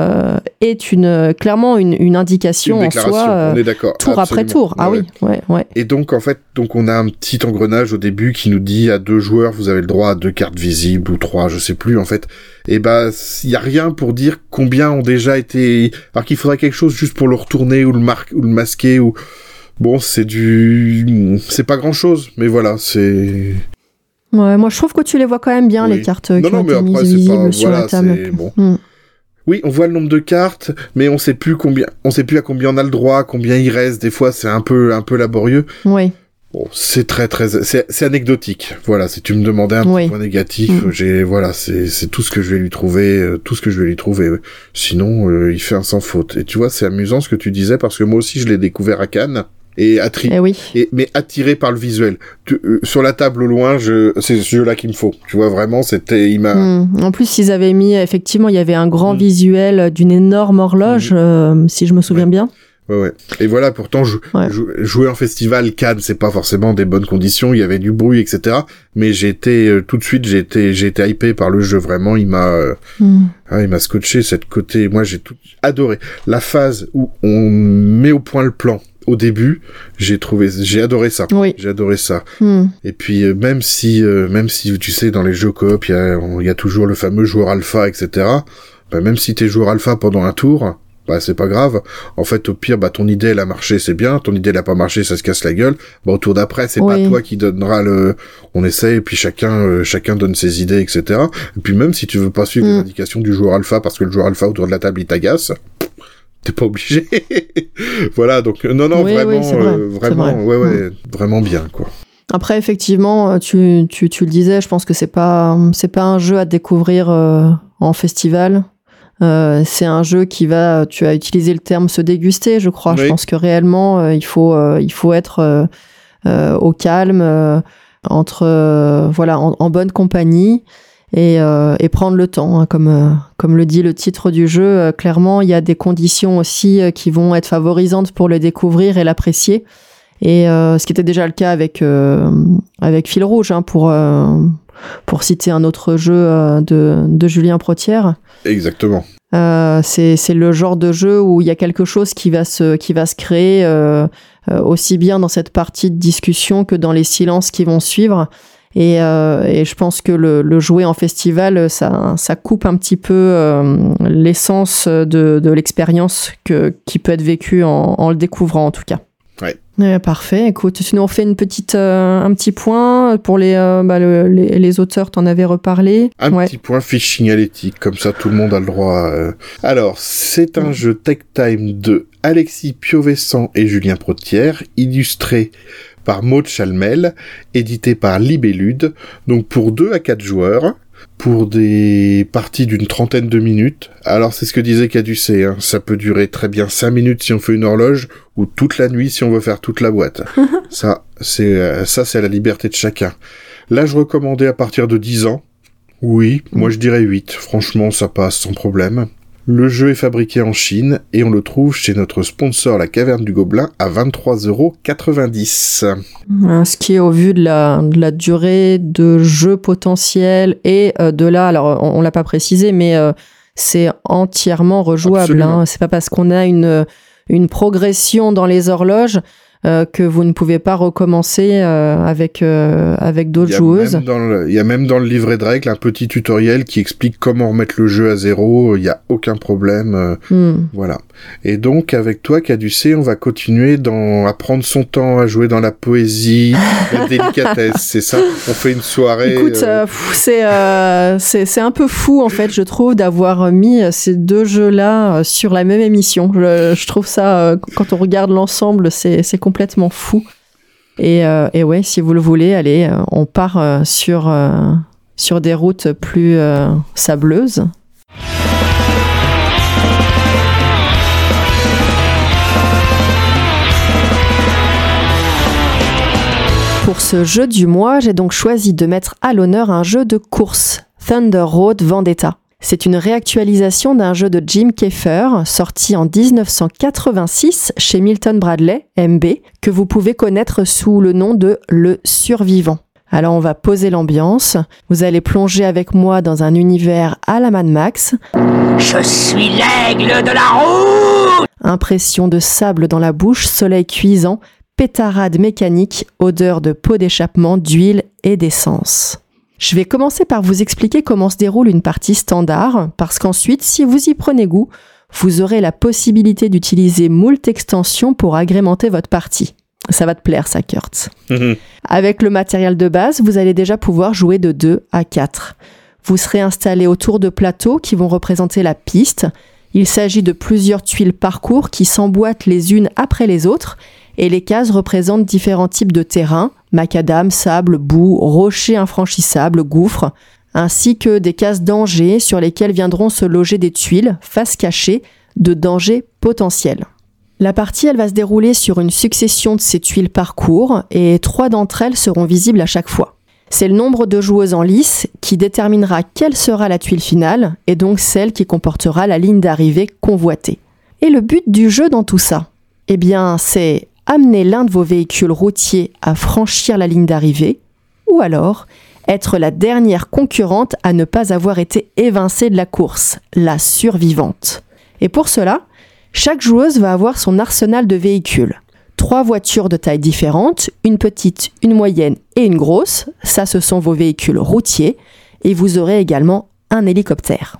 est clairement une indication en soi, on est d'accord, tour absolument. après tour. Ah oui, ouais. Et donc, en fait, on a un petit engrenage au début qui nous dit à 2 joueurs, vous avez le droit à 2 cartes visibles ou 3, je sais plus, en fait. Et il y a rien pour dire combien ont déjà été... Alors qu'il faudrait quelque chose juste pour le retourner ou le masquer ou... Bon, c'est pas grand chose, mais voilà, c'est... Ouais, moi je trouve que tu les vois quand même bien, les cartes qui ont été mises visibles sur la table. Bon. Oui, on voit le nombre de cartes, mais on sait plus à combien on a le droit, combien il reste. Des fois, c'est un peu laborieux. Oui. Bon, c'est c'est anecdotique. Voilà, si tu me demandais un petit point négatif, c'est tout ce que je vais lui trouver, Sinon, il fait un sans faute. Et tu vois, c'est amusant ce que tu disais parce que moi aussi, je l'ai découvert à Cannes. Mais attiré par le visuel. Sur la table au loin, c'est ce jeu-là qu'il me faut. Tu vois, vraiment, En plus, ils avaient mis, effectivement, il y avait un grand visuel d'une énorme horloge, si je me souviens bien. Ouais. Et voilà, pourtant, jouer en festival, Cannes, c'est pas forcément des bonnes conditions, il y avait du bruit, etc. Mais tout de suite, j'ai été hypé par le jeu, vraiment, il m'a scotché cette côté, moi j'ai tout adoré. La phase où on met au point le plan, au début, j'ai adoré ça. Oui. J'ai adoré ça. Et puis, même si, tu sais, dans les jeux coop, il y a toujours le fameux joueur alpha, etc. Même si t'es joueur alpha pendant un tour, c'est pas grave. En fait, au pire, ton idée, elle a marché, c'est bien. Ton idée, elle a pas marché, ça se casse la gueule. Au tour d'après, c'est pas toi qui donnera on essaie, et puis chacun donne ses idées, etc. Et puis même si tu veux pas suivre les indications du joueur alpha, parce que le joueur alpha autour de la table, il t'agace, t'es pas obligé. Voilà, donc, vraiment, vraiment bien, quoi. Après, effectivement, tu le disais, je pense que c'est pas un jeu à découvrir en festival. C'est un jeu tu as utilisé le terme se déguster, je crois. Oui. Je pense que réellement, il faut être au calme, en bonne compagnie et prendre le temps. Hein, comme le dit le titre du jeu, clairement, il y a des conditions aussi qui vont être favorisantes pour le découvrir et l'apprécier. Et ce qui était déjà le cas avec Fil Rouge, hein, pour citer un autre jeu de Julien Protière. Exactement. C'est le genre de jeu où il y a quelque chose qui va se créer aussi bien dans cette partie de discussion que dans les silences qui vont suivre. Et je pense que le jouer en festival, ça coupe un petit peu l'essence de l'expérience qui peut être vécue en le découvrant en tout cas. Ouais. Parfait. Écoute, tu nous refais un petit point pour les auteurs, t'en avais reparlé. Petit point fiche signalétique, comme ça tout le monde a le droit. Alors, c'est un jeu Tech Time de Alexis Piovessan et Julien Protière, illustré par Maud Chalmel, édité par Libellude, donc pour 2 à 4 joueurs, pour des parties d'une 30aine de minutes. Alors c'est ce que disait Caducé, hein. Ça peut durer très bien 5 minutes si on fait une horloge, ou toute la nuit si on veut faire toute la boîte. Ça, c'est à la liberté de chacun. Là, je recommandais à partir de 10 ans. Oui, moi je dirais 8. Franchement, ça passe sans problème. Le jeu est fabriqué en Chine et on le trouve chez notre sponsor La Caverne du Gobelin à 23,90 €. Ce qui est au vu de la durée de jeu potentiel et de là, alors on l'a pas précisé, mais c'est entièrement rejouable. Hein. C'est pas parce qu'on a une progression dans les horloges que vous ne pouvez pas recommencer avec d'autres joueuses. Il y a même dans le livret de règles un petit tutoriel qui explique comment remettre le jeu à 0. Il n'y a aucun problème. Voilà. Et donc, avec toi, Caducé, on va continuer à prendre son temps à jouer dans la poésie, la délicatesse, c'est ça? On fait une soirée... Écoute, c'est un peu fou, en fait, je trouve, d'avoir mis ces 2 jeux-là sur la même émission. Je trouve ça, quand on regarde l'ensemble, c'est complètement fou. Et ouais, si vous le voulez, allez, on part sur des routes plus sableuses. Pour ce jeu du mois, j'ai donc choisi de mettre à l'honneur un jeu de course, Thunder Road Vendetta. C'est une réactualisation d'un jeu de Jim Keffer, sorti en 1986 chez Milton Bradley, MB, que vous pouvez connaître sous le nom de Le Survivant. Alors on va poser l'ambiance, vous allez plonger avec moi dans un univers à la Mad Max. Je suis l'aigle de la route! Impression de sable dans la bouche, soleil cuisant, pétarade mécanique, odeur de pot d'échappement, d'huile et d'essence. Je vais commencer par vous expliquer comment se déroule une partie standard, parce qu'ensuite, si vous y prenez goût, vous aurez la possibilité d'utiliser moult extensions pour agrémenter votre partie. Ça va te plaire, ça, Kurt. Avec le matériel de base, vous allez déjà pouvoir jouer de 2 à 4. Vous serez installé autour de plateaux qui vont représenter la piste. Il s'agit de plusieurs tuiles parcours qui s'emboîtent les unes après les autres, et les cases représentent différents types de terrains, macadam, sable, boue, rochers infranchissables, gouffres, ainsi que des cases danger sur lesquelles viendront se loger des tuiles, face cachée, de dangers potentiels. La partie, elle va se dérouler sur une succession de ces tuiles parcours et 3 d'entre elles seront visibles à chaque fois. C'est le nombre de joueuses en lice qui déterminera quelle sera la tuile finale et donc celle qui comportera la ligne d'arrivée convoitée. Et le but du jeu dans tout ça, eh bien, c'est amener l'un de vos véhicules routiers à franchir la ligne d'arrivée ou alors être la dernière concurrente à ne pas avoir été évincée de la course, la survivante. Et pour cela, chaque joueuse va avoir son arsenal de véhicules. 3 voitures de tailles différentes, une petite, une moyenne et une grosse. Ça, ce sont vos véhicules routiers. Et vous aurez également un hélicoptère.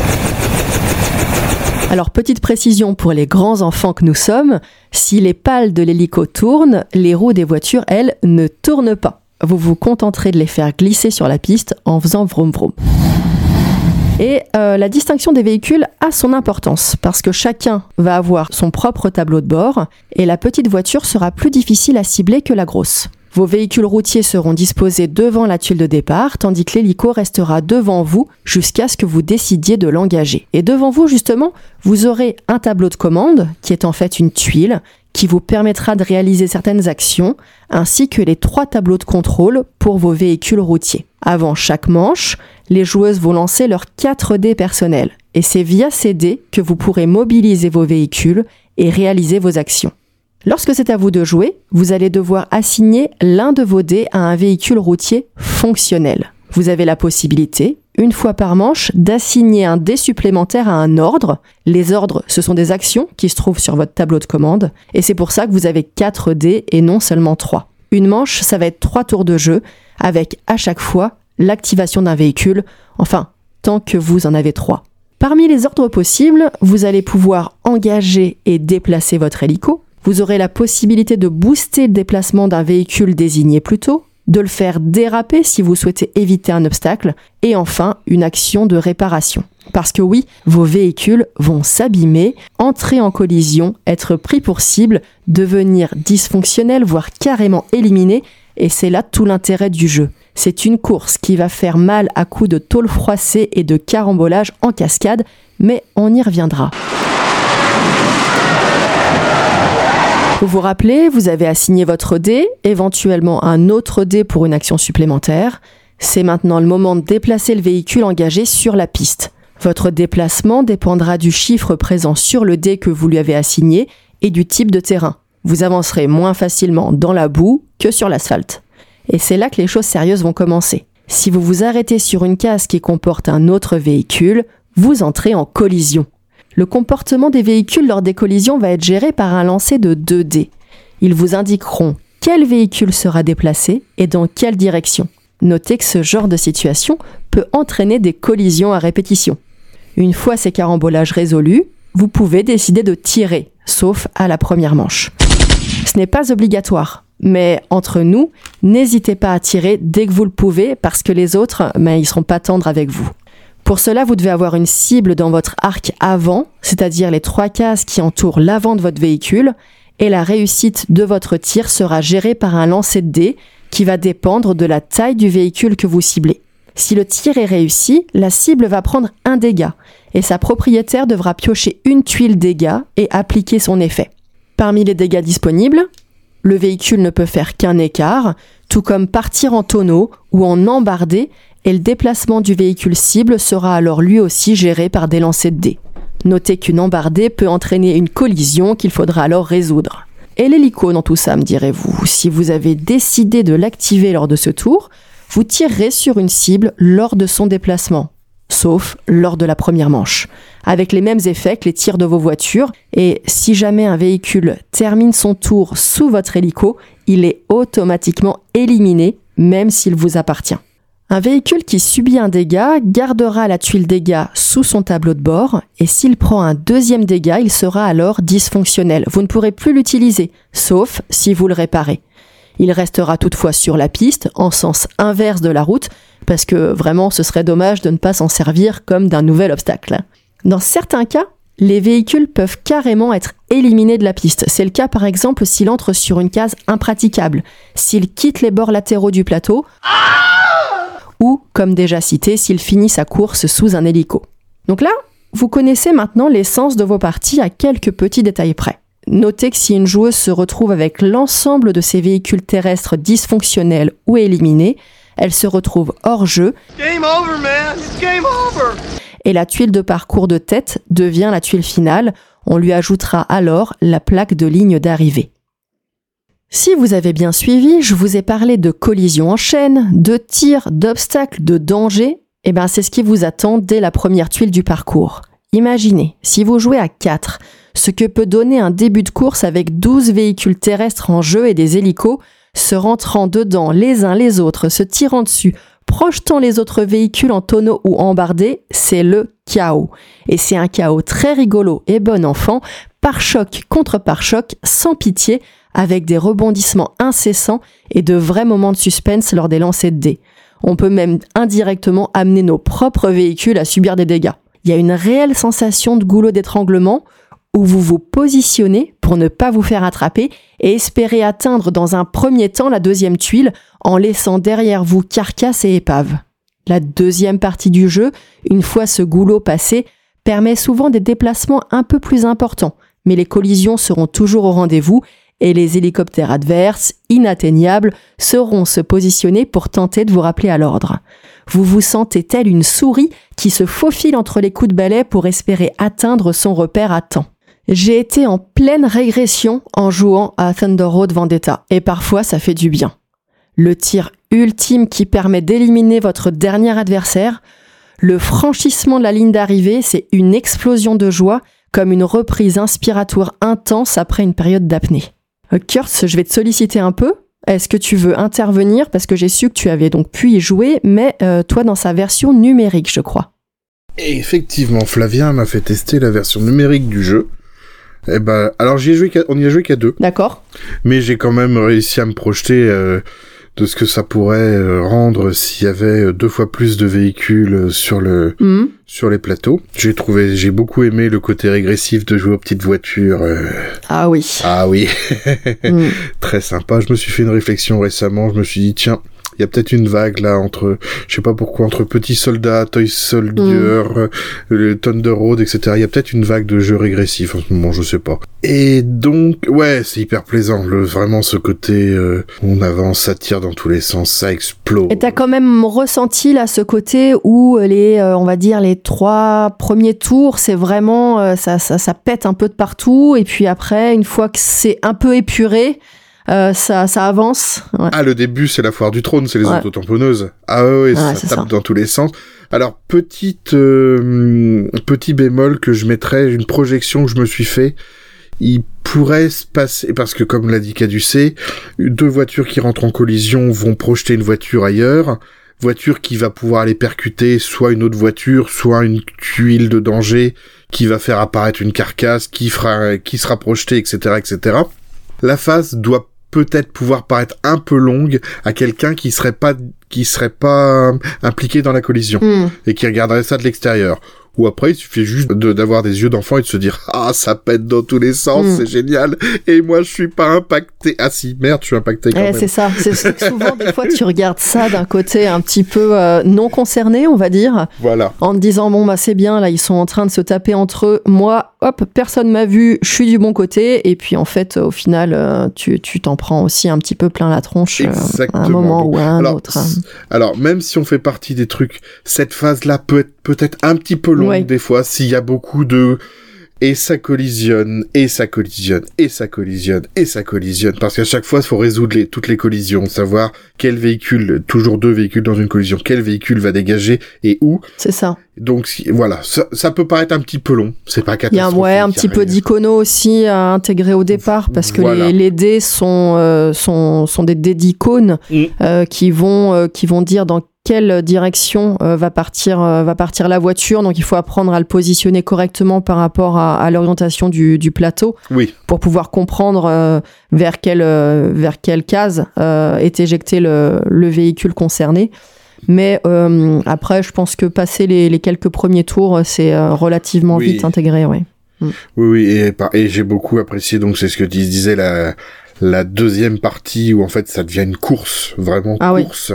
Alors, petite précision pour les grands enfants que nous sommes, si les pales de l'hélico tournent, les roues des voitures, elles, ne tournent pas. Vous vous contenterez de les faire glisser sur la piste en faisant vroom vroom. Et la distinction des véhicules a son importance parce que chacun va avoir son propre tableau de bord et la petite voiture sera plus difficile à cibler que la grosse. Vos véhicules routiers seront disposés devant la tuile de départ tandis que l'hélico restera devant vous jusqu'à ce que vous décidiez de l'engager. Et devant vous justement, vous aurez un tableau de commande qui est en fait une tuile qui vous permettra de réaliser certaines actions ainsi que les 3 tableaux de contrôle pour vos véhicules routiers. Avant chaque manche, les joueuses vont lancer leurs 4 dés personnels et c'est via ces dés que vous pourrez mobiliser vos véhicules et réaliser vos actions. Lorsque c'est à vous de jouer, vous allez devoir assigner l'un de vos dés à un véhicule routier fonctionnel. Vous avez la possibilité, une fois par manche, d'assigner un dé supplémentaire à un ordre. Les ordres, ce sont des actions qui se trouvent sur votre tableau de commande et c'est pour ça que vous avez 4 dés et non seulement 3. Une manche, ça va être 3 tours de jeu avec à chaque fois l'activation d'un véhicule, enfin, tant que vous en avez 3. Parmi les ordres possibles, vous allez pouvoir engager et déplacer votre hélico. Vous aurez la possibilité de booster le déplacement d'un véhicule désigné plus tôt, de le faire déraper si vous souhaitez éviter un obstacle, et enfin, une action de réparation. Parce que oui, vos véhicules vont s'abîmer, entrer en collision, être pris pour cible, devenir dysfonctionnels, voire carrément éliminés, et c'est là tout l'intérêt du jeu. C'est une course qui va faire mal à coups de tôle froissée et de carambolage en cascade, mais on y reviendra. Vous vous rappelez, vous avez assigné votre dé, éventuellement un autre dé pour une action supplémentaire. C'est maintenant le moment de déplacer le véhicule engagé sur la piste. Votre déplacement dépendra du chiffre présent sur le dé que vous lui avez assigné et du type de terrain. Vous avancerez moins facilement dans la boue que sur l'asphalte. Et c'est là que les choses sérieuses vont commencer. Si vous vous arrêtez sur une case qui comporte un autre véhicule, vous entrez en collision. Le comportement des véhicules lors des collisions va être géré par un lancer de 2 dés. Ils vous indiqueront quel véhicule sera déplacé et dans quelle direction. Notez que ce genre de situation peut entraîner des collisions à répétition. Une fois ces carambolages résolus, vous pouvez décider de tirer, sauf à la première manche. Ce n'est pas obligatoire, mais entre nous, n'hésitez pas à tirer dès que vous le pouvez parce que les autres, ils ne seront pas tendres avec vous. Pour cela, vous devez avoir une cible dans votre arc avant, c'est-à-dire les 3 cases qui entourent l'avant de votre véhicule, et la réussite de votre tir sera gérée par un lancer de dés qui va dépendre de la taille du véhicule que vous ciblez. Si le tir est réussi, la cible va prendre un dégât, et sa propriétaire devra piocher une tuile dégâts et appliquer son effet. Parmi les dégâts disponibles, le véhicule ne peut faire qu'un écart, tout comme partir en tonneau ou en embardé, et le déplacement du véhicule cible sera alors lui aussi géré par des lancers de dés. Notez qu'une embardée peut entraîner une collision qu'il faudra alors résoudre. Et l'hélico dans tout ça, me direz-vous? Si vous avez décidé de l'activer lors de ce tour, vous tirerez sur une cible lors de son déplacement, sauf lors de la première manche, avec les mêmes effets que les tirs de vos voitures, et si jamais un véhicule termine son tour sous votre hélico, il est automatiquement éliminé, même s'il vous appartient. Un véhicule qui subit un dégât gardera la tuile dégâts sous son tableau de bord, et s'il prend un deuxième dégât, il sera alors dysfonctionnel. Vous ne pourrez plus l'utiliser, sauf si vous le réparez. Il restera toutefois sur la piste, en sens inverse de la route, parce que vraiment ce serait dommage de ne pas s'en servir comme d'un nouvel obstacle. Dans certains cas, les véhicules peuvent carrément être éliminés de la piste. C'est le cas par exemple s'il entre sur une case impraticable, s'il quitte les bords latéraux du plateau, ou, comme déjà cité, s'il finit sa course sous un hélico. Donc là, vous connaissez maintenant l'essence de vos parties à quelques petits détails près. Notez que si une joueuse se retrouve avec l'ensemble de ses véhicules terrestres dysfonctionnels ou éliminés, elle se retrouve hors jeu. Game over, man. It's game over. Et la tuile de parcours de tête devient la tuile finale. On lui ajoutera alors la plaque de ligne d'arrivée. Si vous avez bien suivi, je vous ai parlé de collisions en chaîne, de tirs, d'obstacles, de dangers. Et bien c'est ce qui vous attend dès la première tuile du parcours. Imaginez, si vous jouez à 4, ce que peut donner un début de course avec 12 véhicules terrestres en jeu et des hélicos, se rentrant dedans les uns les autres, se tirant dessus, projetant les autres véhicules en tonneau ou embardés, c'est le chaos. Et c'est un chaos très rigolo et bon enfant, pare-choc contre pare-choc, sans pitié, avec des rebondissements incessants et de vrais moments de suspense lors des lancers de dés. On peut même indirectement amener nos propres véhicules à subir des dégâts. Il y a une réelle sensation de goulot d'étranglement où vous vous positionnez pour ne pas vous faire attraper et espérer atteindre dans un premier temps la deuxième tuile en laissant derrière vous carcasse et épave. La deuxième partie du jeu, une fois ce goulot passé, permet souvent des déplacements un peu plus importants, mais les collisions seront toujours au rendez-vous et les hélicoptères adverses, inatteignables, sauront se positionner pour tenter de vous rappeler à l'ordre. Vous vous sentez telle une souris qui se faufile entre les coups de balai pour espérer atteindre son repère à temps. J'ai été en pleine régression en jouant à Thunder Road Vendetta, et parfois ça fait du bien. Le tir ultime qui permet d'éliminer votre dernier adversaire, le franchissement de la ligne d'arrivée, c'est une explosion de joie, comme une reprise inspiratoire intense après une période d'apnée. Kurtz, je vais te solliciter un peu. Est-ce que tu veux intervenir? Parce que j'ai su que tu avais donc pu y jouer, mais toi dans sa version numérique, je crois. Et effectivement, Flavien m'a fait tester la version numérique du jeu. Eh ben, alors on y a joué qu'à 2. D'accord. Mais j'ai quand même réussi à me projeter de ce que ça pourrait rendre s'il y avait 2 fois plus de véhicules sur les plateaux. J'ai beaucoup aimé le côté régressif de jouer aux petites voitures. Ah oui. Ah oui. Très sympa. Je me suis fait une réflexion récemment. Je me suis dit, tiens, il y a peut-être une vague là entre, je sais pas pourquoi, entre Petits Soldats, Toy Soldier, le Thunder Road, etc. Il y a peut-être une vague de jeux régressifs en ce moment, je sais pas. Et donc, ouais, c'est hyper plaisant. Vraiment ce côté, on avance, ça tire dans tous les sens, ça explose. Et t'as quand même ressenti là ce côté où on va dire les 3 premiers tours, c'est vraiment, ça pète un peu de partout. Et puis après, une fois que c'est un peu épuré, ça avance. Ouais. Ah, le début, c'est la foire du trône, c'est les autotamponneuses. Ah ouais, ça tape dans tous les sens. Alors, petit bémol que je mettrais, une projection que je me suis fait, il pourrait se passer, parce que comme l'a dit Caducé, 2 voitures qui rentrent en collision vont projeter une voiture ailleurs, voiture qui va pouvoir aller percuter soit une autre voiture, soit une tuile de danger qui va faire apparaître une carcasse, qui sera projetée, etc., etc. La phase doit peut-être pouvoir paraître un peu longue à quelqu'un qui serait pas impliqué dans la collision et qui regarderait ça de l'extérieur. ou après il suffit juste d'avoir des yeux d'enfant et de se dire ah ça pète dans tous les sens, c'est génial, et moi je suis pas impacté. Ah si, merde, je suis impacté quand même. C'est ça, c'est que souvent des fois tu regardes ça d'un côté un petit peu non concerné, on va dire. Voilà. En te disant bon bah c'est bien, là ils sont en train de se taper entre eux, moi hop, personne m'a vu, je suis du bon côté, et puis en fait au final tu t'en prends aussi un petit peu plein la tronche à un moment ou à un autre. Alors même si on fait partie des trucs, cette phase-là peut-être un petit peu longue des fois, s'il y a beaucoup de... Et ça collisionne, et ça collisionne, et ça collisionne, et ça collisionne. Parce qu'à chaque fois, il faut résoudre toutes les collisions, savoir quel véhicule, toujours 2 véhicules dans une collision, quel véhicule va dégager et où. C'est ça. Donc voilà, ça peut paraître un petit peu long, c'est pas catastrophique. Il y a un petit peu d'icono aussi à intégrer au départ, parce que les dés sont des dés d'icônes qui vont dire dans quelle direction va partir la voiture. Donc il faut apprendre à le positionner correctement par rapport à l'orientation du plateau, pour pouvoir comprendre vers quelle case est éjecté le véhicule concerné. Mais après, je pense que passer les quelques premiers tours, c'est relativement vite intégré. Oui, et j'ai beaucoup apprécié, donc c'est ce que disait la deuxième partie, où en fait ça devient une course, vraiment course.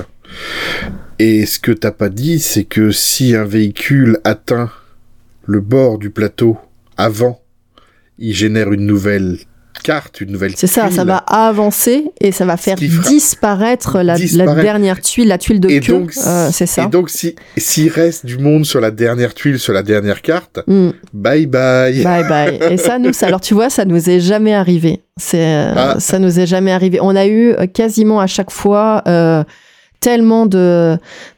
Et ce que t'as pas dit, c'est que si un véhicule atteint le bord du plateau avant, il génère une nouvelle carte, une nouvelle tuile. C'est ça, ça va avancer et ça va faire disparaître la dernière tuile, la tuile de queue. Donc, c'est ça. Et donc, s'il reste du monde sur la dernière tuile, sur la dernière carte, bye bye. Bye bye. Et ça, alors tu vois, ça nous est jamais arrivé. Ça nous est jamais arrivé. On a eu quasiment à chaque fois tellement de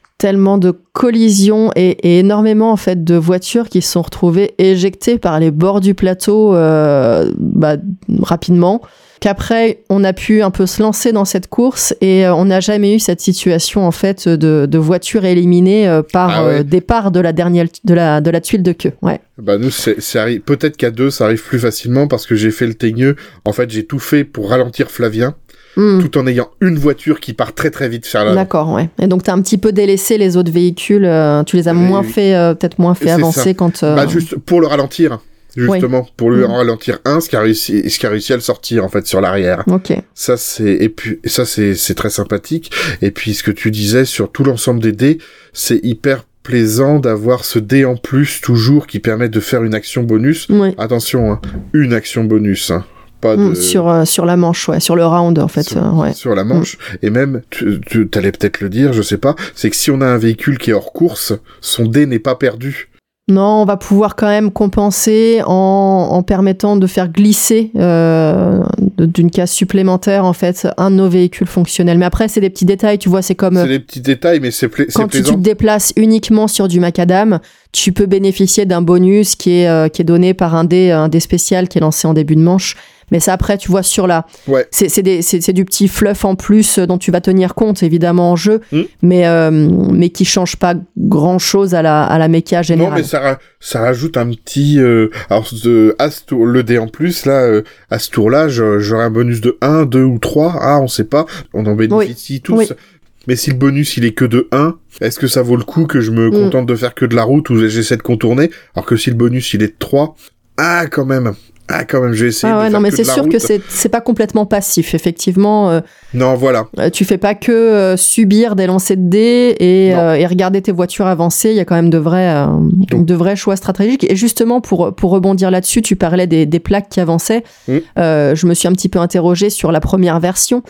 collisions et énormément en fait de voitures qui se sont retrouvées éjectées par les bords du plateau rapidement, qu'après on a pu un peu se lancer dans cette course et on n'a jamais eu cette situation en fait de voitures éliminées par départ de la dernière de la tuile de queue. Nous ça arrive, peut-être qu'à 2 ça arrive plus facilement parce que j'ai fait le teigneux. En fait j'ai tout fait pour ralentir Flavien. Tout en ayant une voiture qui part très très vite faire la... D'accord, Et donc t'as un petit peu délaissé les autres véhicules, tu les as peut-être moins fait avancer quand... juste pour le ralentir, justement, pour lui en ralentir ce qui a réussi à le sortir en fait sur l'arrière. Ça c'est très sympathique. Et puis ce que tu disais sur tout l'ensemble des dés, c'est hyper plaisant d'avoir ce dé en plus toujours qui permet de faire une action bonus. Attention, une action bonus. Sur la manche, sur le round en fait. Sur la manche. Et même, tu allais peut-être le dire, je sais pas, c'est que si on a un véhicule qui est hors course, son dé n'est pas perdu. Non, on va pouvoir quand même compenser en permettant de faire glisser d'une case supplémentaire en fait un de nos véhicules fonctionnels. Mais après, c'est des petits détails, tu vois, c'est comme... C'est des petits détails, mais c'est quand plaisant. Tu te déplaces uniquement sur du macadam, tu peux bénéficier d'un bonus qui est donné par un dé spécial qui est lancé en début de manche. Mais ça, après, tu vois, sur la... C'est du petit fluff en plus dont tu vas tenir compte, évidemment, en jeu, mais qui change pas grand-chose à la méca générale. Non, mais ça rajoute un petit... alors, le dé en plus, là, à ce tour-là, j'aurai un bonus de 1, 2 ou 3. On sait pas. On en bénéficie tous. Mais si le bonus, il est que de 1, est-ce que ça vaut le coup que je me contente de faire que de la route ou j'essaie de contourner? Alors que si le bonus, il est de 3, quand même, je vais essayer de faire mais que c'est de la sûr route. que c'est pas complètement passif, effectivement. Non, voilà. Tu fais pas que subir des lancers de dés et regarder tes voitures avancer. Il y a quand même de vrais choix stratégiques. Et justement, pour rebondir là-dessus, tu parlais des plaques qui avançaient. Je me suis un petit peu interrogée sur la première version.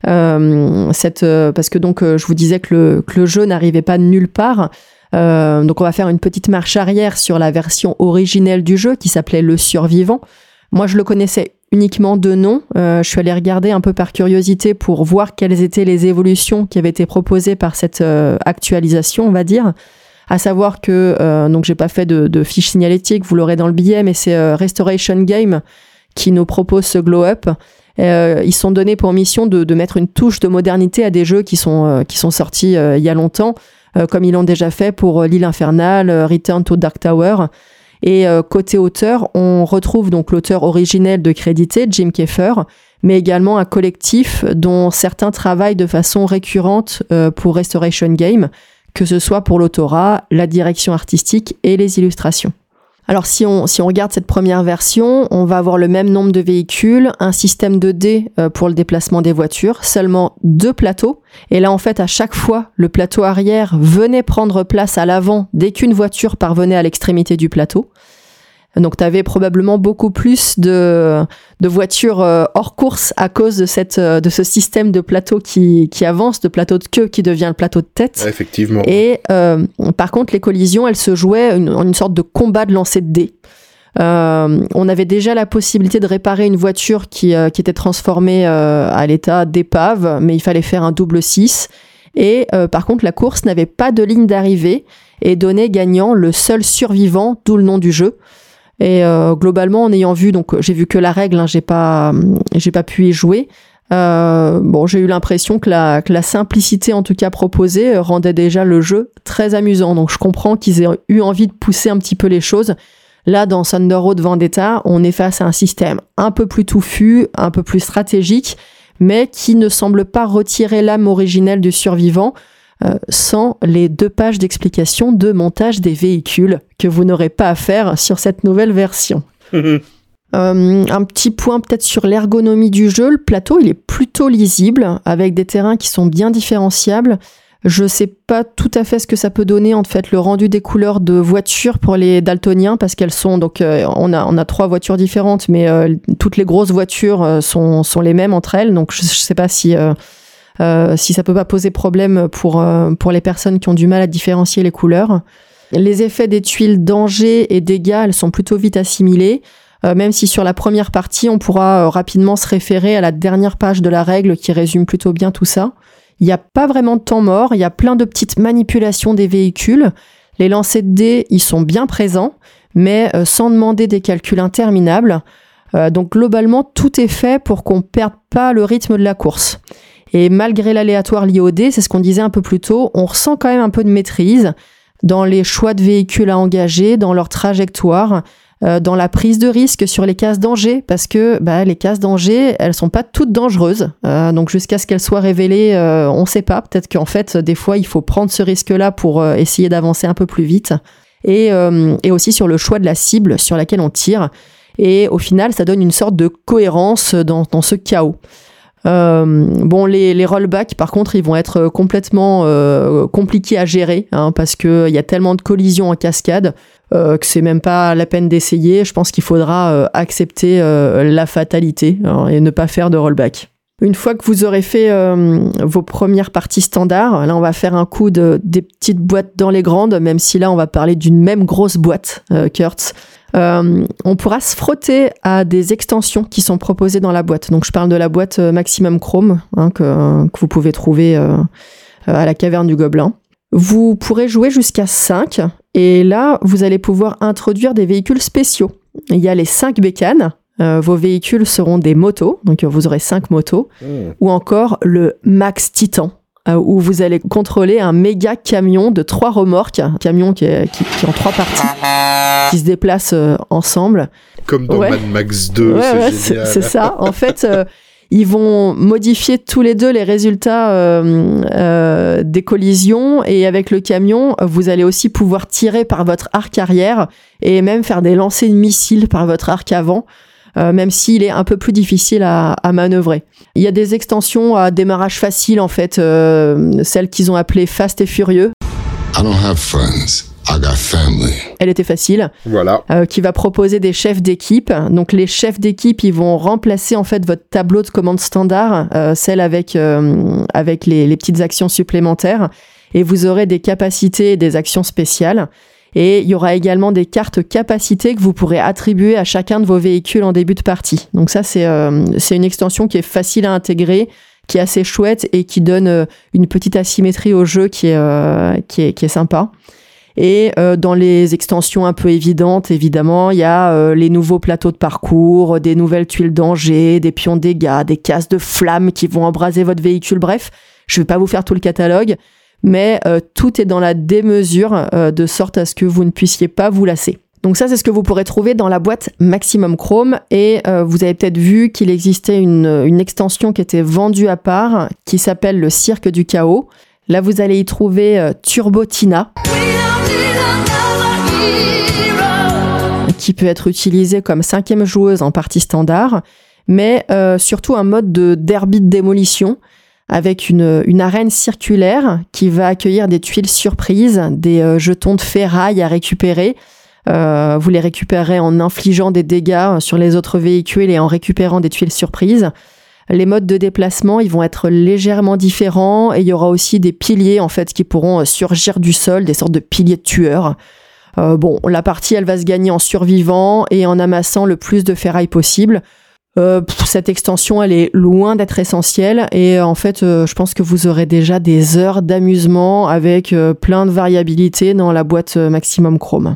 Parce que donc je vous disais que le jeu n'arrivait pas de nulle part. Donc on va faire une petite marche arrière sur la version originelle du jeu qui s'appelait Le Survivant. Moi je le connaissais uniquement de nom. Je suis allée regarder un peu par curiosité pour voir quelles étaient les évolutions qui avaient été proposées par cette actualisation, on va dire. À savoir que donc j'ai pas fait de fiche signalétique, vous l'aurez dans le billet, mais c'est Restoration Game qui nous propose ce glow up. Ils sont donnés pour mission de mettre une touche de modernité à des jeux qui sont sortis il y a longtemps, comme ils l'ont déjà fait pour L'Île Infernale, Return to Dark Tower. Et côté auteur, on retrouve donc l'auteur originel de crédité, Jim Keffer, mais également un collectif dont certains travaillent de façon récurrente pour Restoration Game, que ce soit pour l'autorat, la direction artistique et les illustrations. Alors si on regarde cette première version, on va avoir le même nombre de véhicules, un système de dés pour le déplacement des voitures, seulement 2 plateaux. Et là en fait à chaque fois, le plateau arrière venait prendre place à l'avant dès qu'une voiture parvenait à l'extrémité du plateau. Donc tu avais probablement beaucoup plus de voitures hors course à cause de ce système de plateau qui avance, de plateau de queue qui devient le plateau de tête. Ouais, effectivement. Et par contre, les collisions, elles se jouaient en une sorte de combat de lancer de dés. On avait déjà la possibilité de réparer une voiture qui était transformée à l'état d'épave, mais il fallait faire un double 6. Et par contre, la course n'avait pas de ligne d'arrivée et donnait gagnant le seul survivant, d'où le nom du jeu. Et globalement, en ayant vu, donc j'ai vu que la règle, j'ai pas pu y jouer. J'ai eu l'impression que la simplicité en tout cas proposée rendait déjà le jeu très amusant. Donc je comprends qu'ils aient eu envie de pousser un petit peu les choses. Là, dans Thunder Road Vendetta, on est face à un système un peu plus touffu, un peu plus stratégique, mais qui ne semble pas retirer l'âme originelle du survivant. Sans les 2 pages d'explication de montage des véhicules que vous n'aurez pas à faire sur cette nouvelle version. Un petit point peut-être sur l'ergonomie du jeu. Le plateau, il est plutôt lisible, avec des terrains qui sont bien différenciables. Je sais pas tout à fait ce que ça peut donner, en fait, le rendu des couleurs de voitures pour les daltoniens, parce qu'elles sont, donc, on a 3 voitures différentes, mais toutes les grosses voitures sont les mêmes entre elles, donc je sais pas si ça peut pas poser problème pour les personnes qui ont du mal à différencier les couleurs. Les effets des tuiles danger et dégâts, elles sont plutôt vite assimilées, même si sur la première partie, on pourra rapidement se référer à la dernière page de la règle qui résume plutôt bien tout ça. Il n'y a pas vraiment de temps mort, il y a plein de petites manipulations des véhicules. Les lancers de dés, ils sont bien présents, mais sans demander des calculs interminables. Donc globalement, tout est fait pour qu'on perde pas le rythme de la course. Et malgré l'aléatoire lié au dé, c'est ce qu'on disait un peu plus tôt, on ressent quand même un peu de maîtrise dans les choix de véhicules à engager, dans leur trajectoire, dans la prise de risque sur les cases danger, parce que les cases danger, elles sont pas toutes dangereuses. Donc jusqu'à ce qu'elles soient révélées, on sait pas. Peut-être qu'en fait, des fois, il faut prendre ce risque-là pour essayer d'avancer un peu plus vite. Et aussi sur le choix de la cible sur laquelle on tire. Et au final, ça donne une sorte de cohérence dans ce chaos. Les rollbacks, par contre, ils vont être complètement compliqués à gérer, parce qu'il y a tellement de collisions en cascade que c'est même pas la peine d'essayer. Je pense qu'il faudra accepter la fatalité et ne pas faire de rollback. Une fois que vous aurez fait vos premières parties standards, là on va faire un coup des petites boîtes dans les grandes, même si là on va parler d'une même grosse boîte, Kurtz. On pourra se frotter à des extensions qui sont proposées dans la boîte. Donc je parle de la boîte Maximum Chrome que vous pouvez trouver à la caverne du Gobelin. Vous pourrez jouer jusqu'à 5 et là vous allez pouvoir introduire des véhicules spéciaux. Il y a les 5 bécanes. Vos véhicules seront des motos, donc vous aurez 5 motos, ou encore le Max Titan, où vous allez contrôler un méga camion de 3 remorques, un camion qui est en 3 parties, qui se déplacent ensemble. Comme dans Mad Max 2, c'est génial. C'est ça. En fait, ils vont modifier tous les deux les résultats des collisions, et avec le camion, vous allez aussi pouvoir tirer par votre arc arrière et même faire des lancers de missiles par votre arc avant. Même s'il est un peu plus difficile à manœuvrer. Il y a des extensions à démarrage facile, en fait, celles qu'ils ont appelées Fast et Furieux. I don't have friends. I got family. Elle était facile. Voilà. Qui va proposer des chefs d'équipe. Donc les chefs d'équipe, ils vont remplacer en fait votre tableau de commande standard, celle avec les petites actions supplémentaires. Et vous aurez des capacités et des actions spéciales. Et il y aura également des cartes capacités que vous pourrez attribuer à chacun de vos véhicules en début de partie. Donc ça, c'est une extension qui est facile à intégrer, qui est assez chouette et qui donne une petite asymétrie au jeu qui est sympa. Et dans les extensions un peu évidentes, évidemment, il y a les nouveaux plateaux de parcours, des nouvelles tuiles danger, des pions dégâts, des cases de flammes qui vont embraser votre véhicule. Bref, je ne vais pas vous faire tout le catalogue. Mais tout est dans la démesure de sorte à ce que vous ne puissiez pas vous lasser. Donc ça, c'est ce que vous pourrez trouver dans la boîte Maximum Chrome. Et vous avez peut-être vu qu'il existait une extension qui était vendue à part, qui s'appelle le Cirque du Chaos. Là, vous allez y trouver Turbotina, qui peut être utilisée comme 5e joueuse en partie standard, mais surtout un mode de derby de démolition avec une arène circulaire qui va accueillir des tuiles surprises, des jetons de ferraille à récupérer. Vous les récupérez en infligeant des dégâts sur les autres véhicules et en récupérant des tuiles surprises. Les modes de déplacement, ils vont être légèrement différents et il y aura aussi des piliers en fait qui pourront surgir du sol, des sortes de piliers de tueurs. La partie, elle va se gagner en survivant et en amassant le plus de ferraille possible. Cette extension, elle est loin d'être essentielle et en fait, je pense que vous aurez déjà des heures d'amusement avec plein de variabilité dans la boîte Maximum Chrome.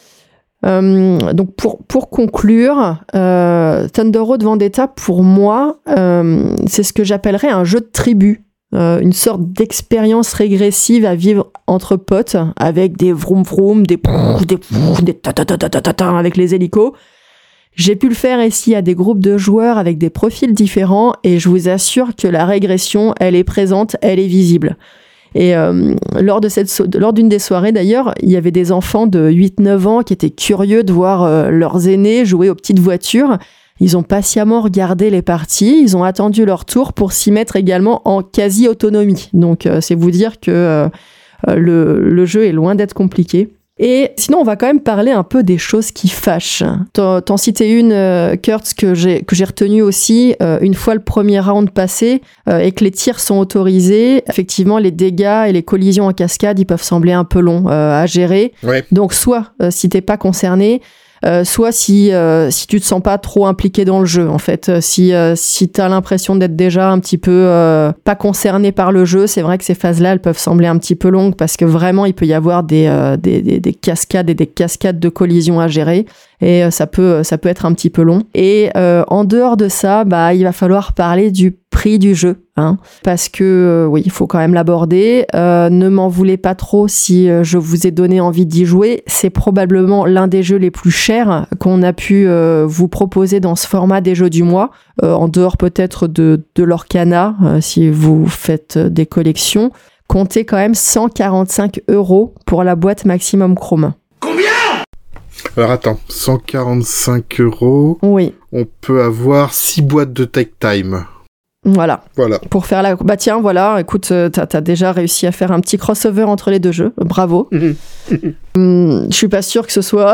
Donc pour conclure, Thunder Road Vendetta, pour moi, c'est ce que j'appellerais un jeu de tribu. Une sorte d'expérience régressive à vivre entre potes avec des vroom vroom, des ta ta ta ta ta ta avec les hélicos. J'ai pu le faire ici à des groupes de joueurs avec des profils différents et je vous assure que la régression, elle est présente, elle est visible. Et lors d'une des soirées d'ailleurs, il y avait des enfants de 8-9 ans qui étaient curieux de voir leurs aînés jouer aux petites voitures. Ils ont patiemment regardé les parties, ils ont attendu leur tour pour s'y mettre également en quasi-autonomie. Donc c'est vous dire que le jeu est loin d'être compliqué. Et sinon, on va quand même parler un peu des choses qui fâchent. T'en citais une, Kurtz, que j'ai retenue aussi. Une fois le premier round passé et que les tirs sont autorisés, effectivement, les dégâts et les collisions en cascade, ils peuvent sembler un peu longs à gérer. Ouais. Donc, soit si t'es pas concerné, soit si tu te sens pas trop impliqué dans le jeu, en fait. Si t'as l'impression d'être déjà un petit peu pas concerné par le jeu, c'est vrai que ces phases-là, elles peuvent sembler un petit peu longues parce que vraiment, il peut y avoir des cascades et des cascades de collisions à gérer et ça peut être un petit peu long. Et en dehors de ça, il va falloir parler du prix du jeu, parce que oui, il faut quand même l'aborder. Ne m'en voulez pas trop si je vous ai donné envie d'y jouer. C'est probablement l'un des jeux les plus chers qu'on a pu vous proposer dans ce format des jeux du mois, en dehors peut-être de l'Orcana, si vous faites des collections. Comptez quand même 145 € pour la boîte Maximum Chrome. Alors attends, 145 €. Oui. On peut avoir 6 boîtes de Take Time. Voilà. Pour faire la... tiens, voilà, écoute, t'as déjà réussi à faire un petit crossover entre les deux jeux. Bravo. Je suis pas sûre que ce soit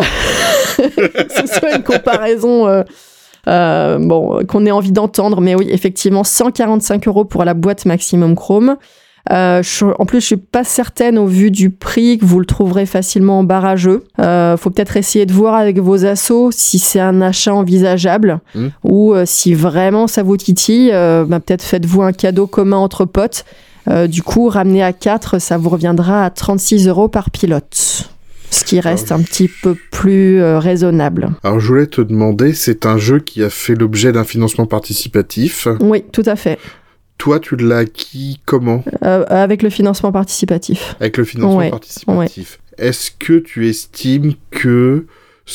une comparaison qu'on ait envie d'entendre, mais oui, effectivement, 145 € pour la boîte Maximum Chrome. En plus, je suis pas certaine au vu du prix que vous le trouverez facilement en barre à jeu. Faut peut-être essayer de voir avec vos assos si c'est un achat envisageable ou si vraiment ça vous titille. Peut-être faites-vous un cadeau commun entre potes. Du coup, ramené à 4, ça vous reviendra à 36 € par pilote. Ce qui reste un petit peu plus raisonnable. Alors, je voulais te demander, c'est un jeu qui a fait l'objet d'un financement participatif. Oui, tout à fait. Toi, tu l'as acquis comment ? Avec le financement participatif. Avec le financement participatif. Ouais. Est-ce que tu estimes que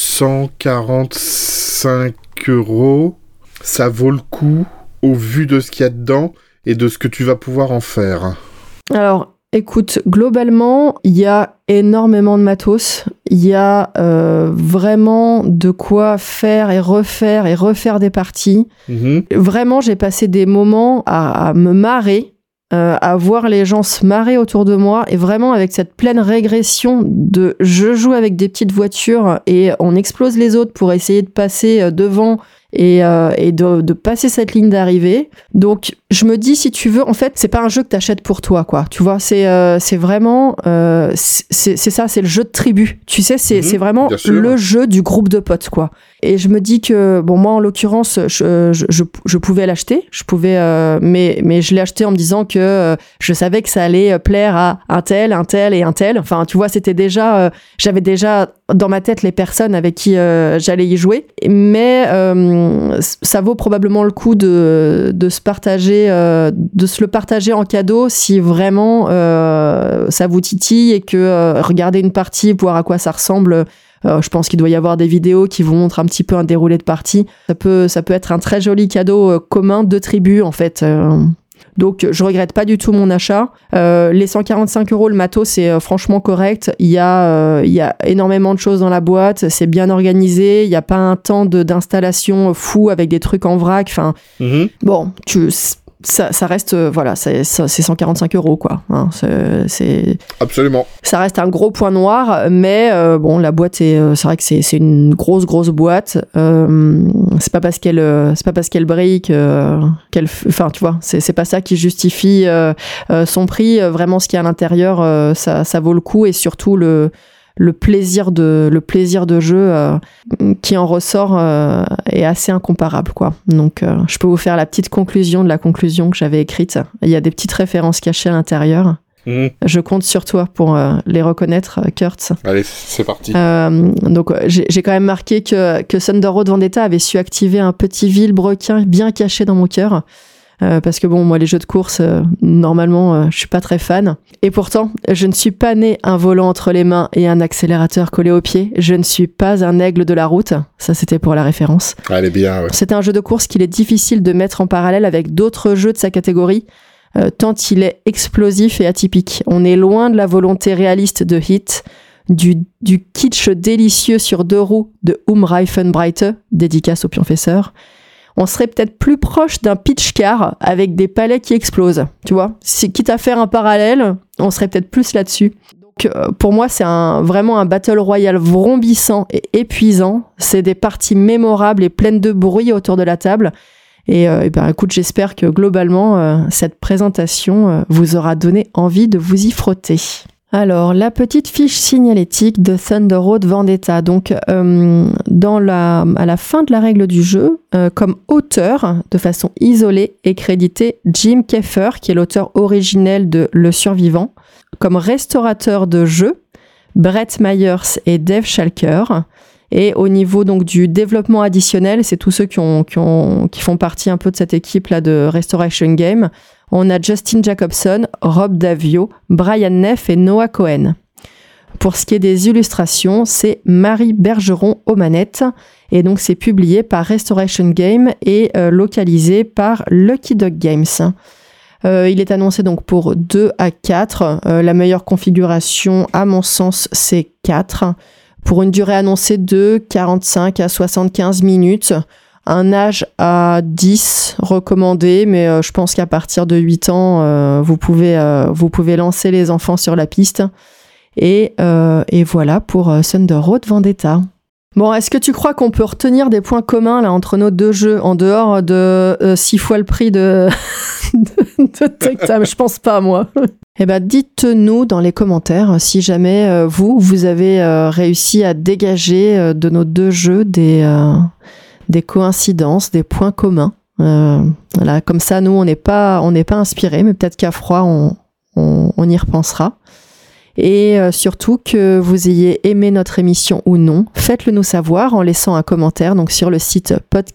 145 €, ça vaut le coup au vu de ce qu'il y a dedans et de ce que tu vas pouvoir en faire ? Alors, écoute, globalement, il y a énormément de matos. Il y a vraiment de quoi faire et refaire des parties. Vraiment, j'ai passé des moments à me marrer, à voir les gens se marrer autour de moi et vraiment avec cette pleine régression de je joue avec des petites voitures et on explose les autres pour essayer de passer devant et de passer cette ligne d'arrivée. Donc je me dis, si tu veux, en fait c'est pas un jeu que t'achètes pour toi, quoi, tu vois, c'est vraiment c'est ça, c'est le jeu de tribu, tu sais, c'est vraiment le jeu du groupe de potes, quoi. Et je me dis que bon, moi en l'occurrence je pouvais l'acheter, mais je l'ai acheté en me disant que je savais que ça allait plaire à un tel et un tel, enfin tu vois, c'était déjà j'avais déjà dans ma tête les personnes avec qui j'allais y jouer, mais ça vaut probablement le coup de se le partager en cadeau si vraiment ça vous titille et que regarder une partie, voir à quoi ça ressemble. Je pense qu'il doit y avoir des vidéos qui vous montrent un petit peu un déroulé de partie. Ça peut être un très joli cadeau commun de tribu, en fait. Donc, je regrette pas du tout mon achat. Les 145 €, le matos, c'est franchement correct. Il y a énormément de choses dans la boîte. C'est bien organisé. Il n'y a pas un temps d'installation fou avec des trucs en vrac. Enfin, bon, ça reste, voilà, c'est 145 €, quoi. Hein, c'est... Absolument. Ça reste un gros point noir, mais bon, la boîte, c'est vrai que c'est une grosse boîte. C'est pas parce qu'elle brille qu'elle, enfin, tu vois, c'est pas ça qui justifie son prix. Vraiment, ce qu'il y a à l'intérieur, ça vaut le coup, et surtout le plaisir de jeu qui en ressort est assez incomparable, quoi. Donc je peux vous faire la petite conclusion de la conclusion que j'avais écrite. Il y a des petites références cachées à l'intérieur. Je compte sur toi pour les reconnaître, Kurt. Allez, c'est parti. Donc j'ai quand même marqué que Thunder Road Vendetta avait su activer un petit vilebrequin bien caché dans mon cœur. Parce que bon, moi les jeux de course, normalement, je suis pas très fan. Et pourtant, je ne suis pas né un volant entre les mains et un accélérateur collé au pied. Je ne suis pas un aigle de la route. Ça, c'était pour la référence. Elle est bien, ouais. C'est un jeu de course qu'il est difficile de mettre en parallèle avec d'autres jeux de sa catégorie, tant il est explosif et atypique. On est loin de la volonté réaliste de Hit, du kitsch délicieux sur 2 roues de Reifenbreite, dédicace au pionfesseur. On serait peut-être plus proche d'un pitch car avec des palets qui explosent, tu vois. Quitte à faire un parallèle, on serait peut-être plus là-dessus. Donc pour moi, c'est vraiment un battle royale vrombissant et épuisant. C'est des parties mémorables et pleines de bruit autour de la table. Et ben, écoute, j'espère que globalement, cette présentation vous aura donné envie de vous y frotter. Alors, la petite fiche signalétique de Thunder Road Vendetta. Donc, à la fin de la règle du jeu, comme auteur, de façon isolée, est crédité Jim Keffer, qui est l'auteur originel de Le Survivant. Comme restaurateur de jeu, Brett Myers et Dave Schalker. Et au niveau donc du développement additionnel, c'est tous ceux qui font partie un peu de cette équipe-là de Restoration Game. On a Justin Jacobson, Rob Davio, Brian Neff et Noah Cohen. Pour ce qui est des illustrations, c'est Marie Bergeron aux manettes. Et donc, c'est publié par Restoration Game et localisé par Lucky Dog Games. Il est annoncé donc pour 2 à 4. La meilleure configuration, à mon sens, c'est 4. Pour une durée annoncée de 45 à 75 minutes. Un âge à 10 recommandé, mais je pense qu'à partir de 8 ans, vous pouvez lancer les enfants sur la piste. Et voilà pour Thunder Road Vendetta. Bon, est-ce que tu crois qu'on peut retenir des points communs là entre nos deux jeux, en dehors de 6 fois le prix de Take Time? Je pense pas, moi. Eh ben, dites-nous dans les commentaires si jamais vous avez réussi à dégager de nos deux jeux des coïncidences, des points communs. Voilà, comme ça, nous, on n'est pas inspirés, mais peut-être qu'à froid, on y repensera. Et surtout que vous ayez aimé notre émission ou non, faites-le nous savoir en laissant un commentaire donc sur le site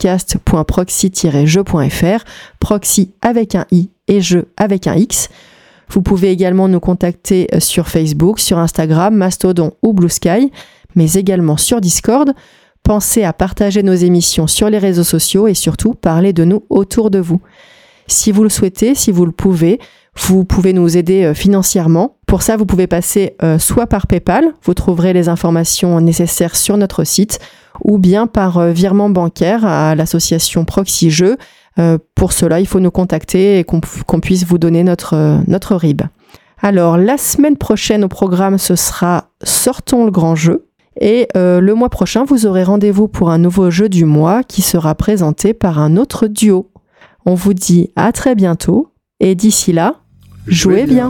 podcast.proxy-jeu.fr, proxy avec un i et jeu avec un x. Vous pouvez également nous contacter sur Facebook, sur Instagram, Mastodon ou Blue Sky, mais également sur Discord. Pensez à partager nos émissions sur les réseaux sociaux et surtout parler de nous autour de vous. Si vous le souhaitez, si vous le pouvez, vous pouvez nous aider financièrement. Pour ça, vous pouvez passer soit par PayPal, vous trouverez les informations nécessaires sur notre site, ou bien par virement bancaire à l'association Proxy Jeux. Pour cela, il faut nous contacter et qu'on puisse vous donner notre RIB. Alors, la semaine prochaine au programme, ce sera Sortons le grand jeu. Et le mois prochain, vous aurez rendez-vous pour un nouveau jeu du mois qui sera présenté par un autre duo. On vous dit à très bientôt et d'ici là, jouez bien.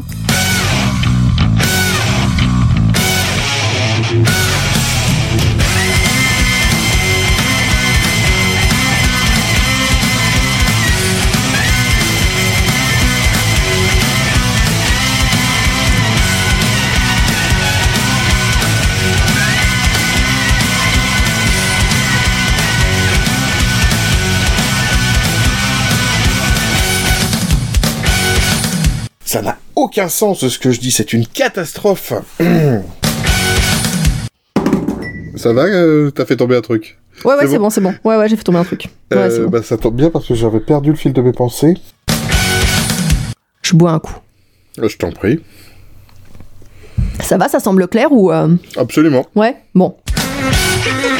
Ça n'a aucun sens ce que je dis, c'est une catastrophe. Ça va, t'as fait tomber un truc? Ouais, c'est bon. Ouais, j'ai fait tomber un truc. Ouais, c'est bon. Ça tombe bien parce que j'avais perdu le fil de mes pensées. tu bois un coup. Je t'en prie. Ça va, ça semble clair ou... Absolument. Ouais, bon.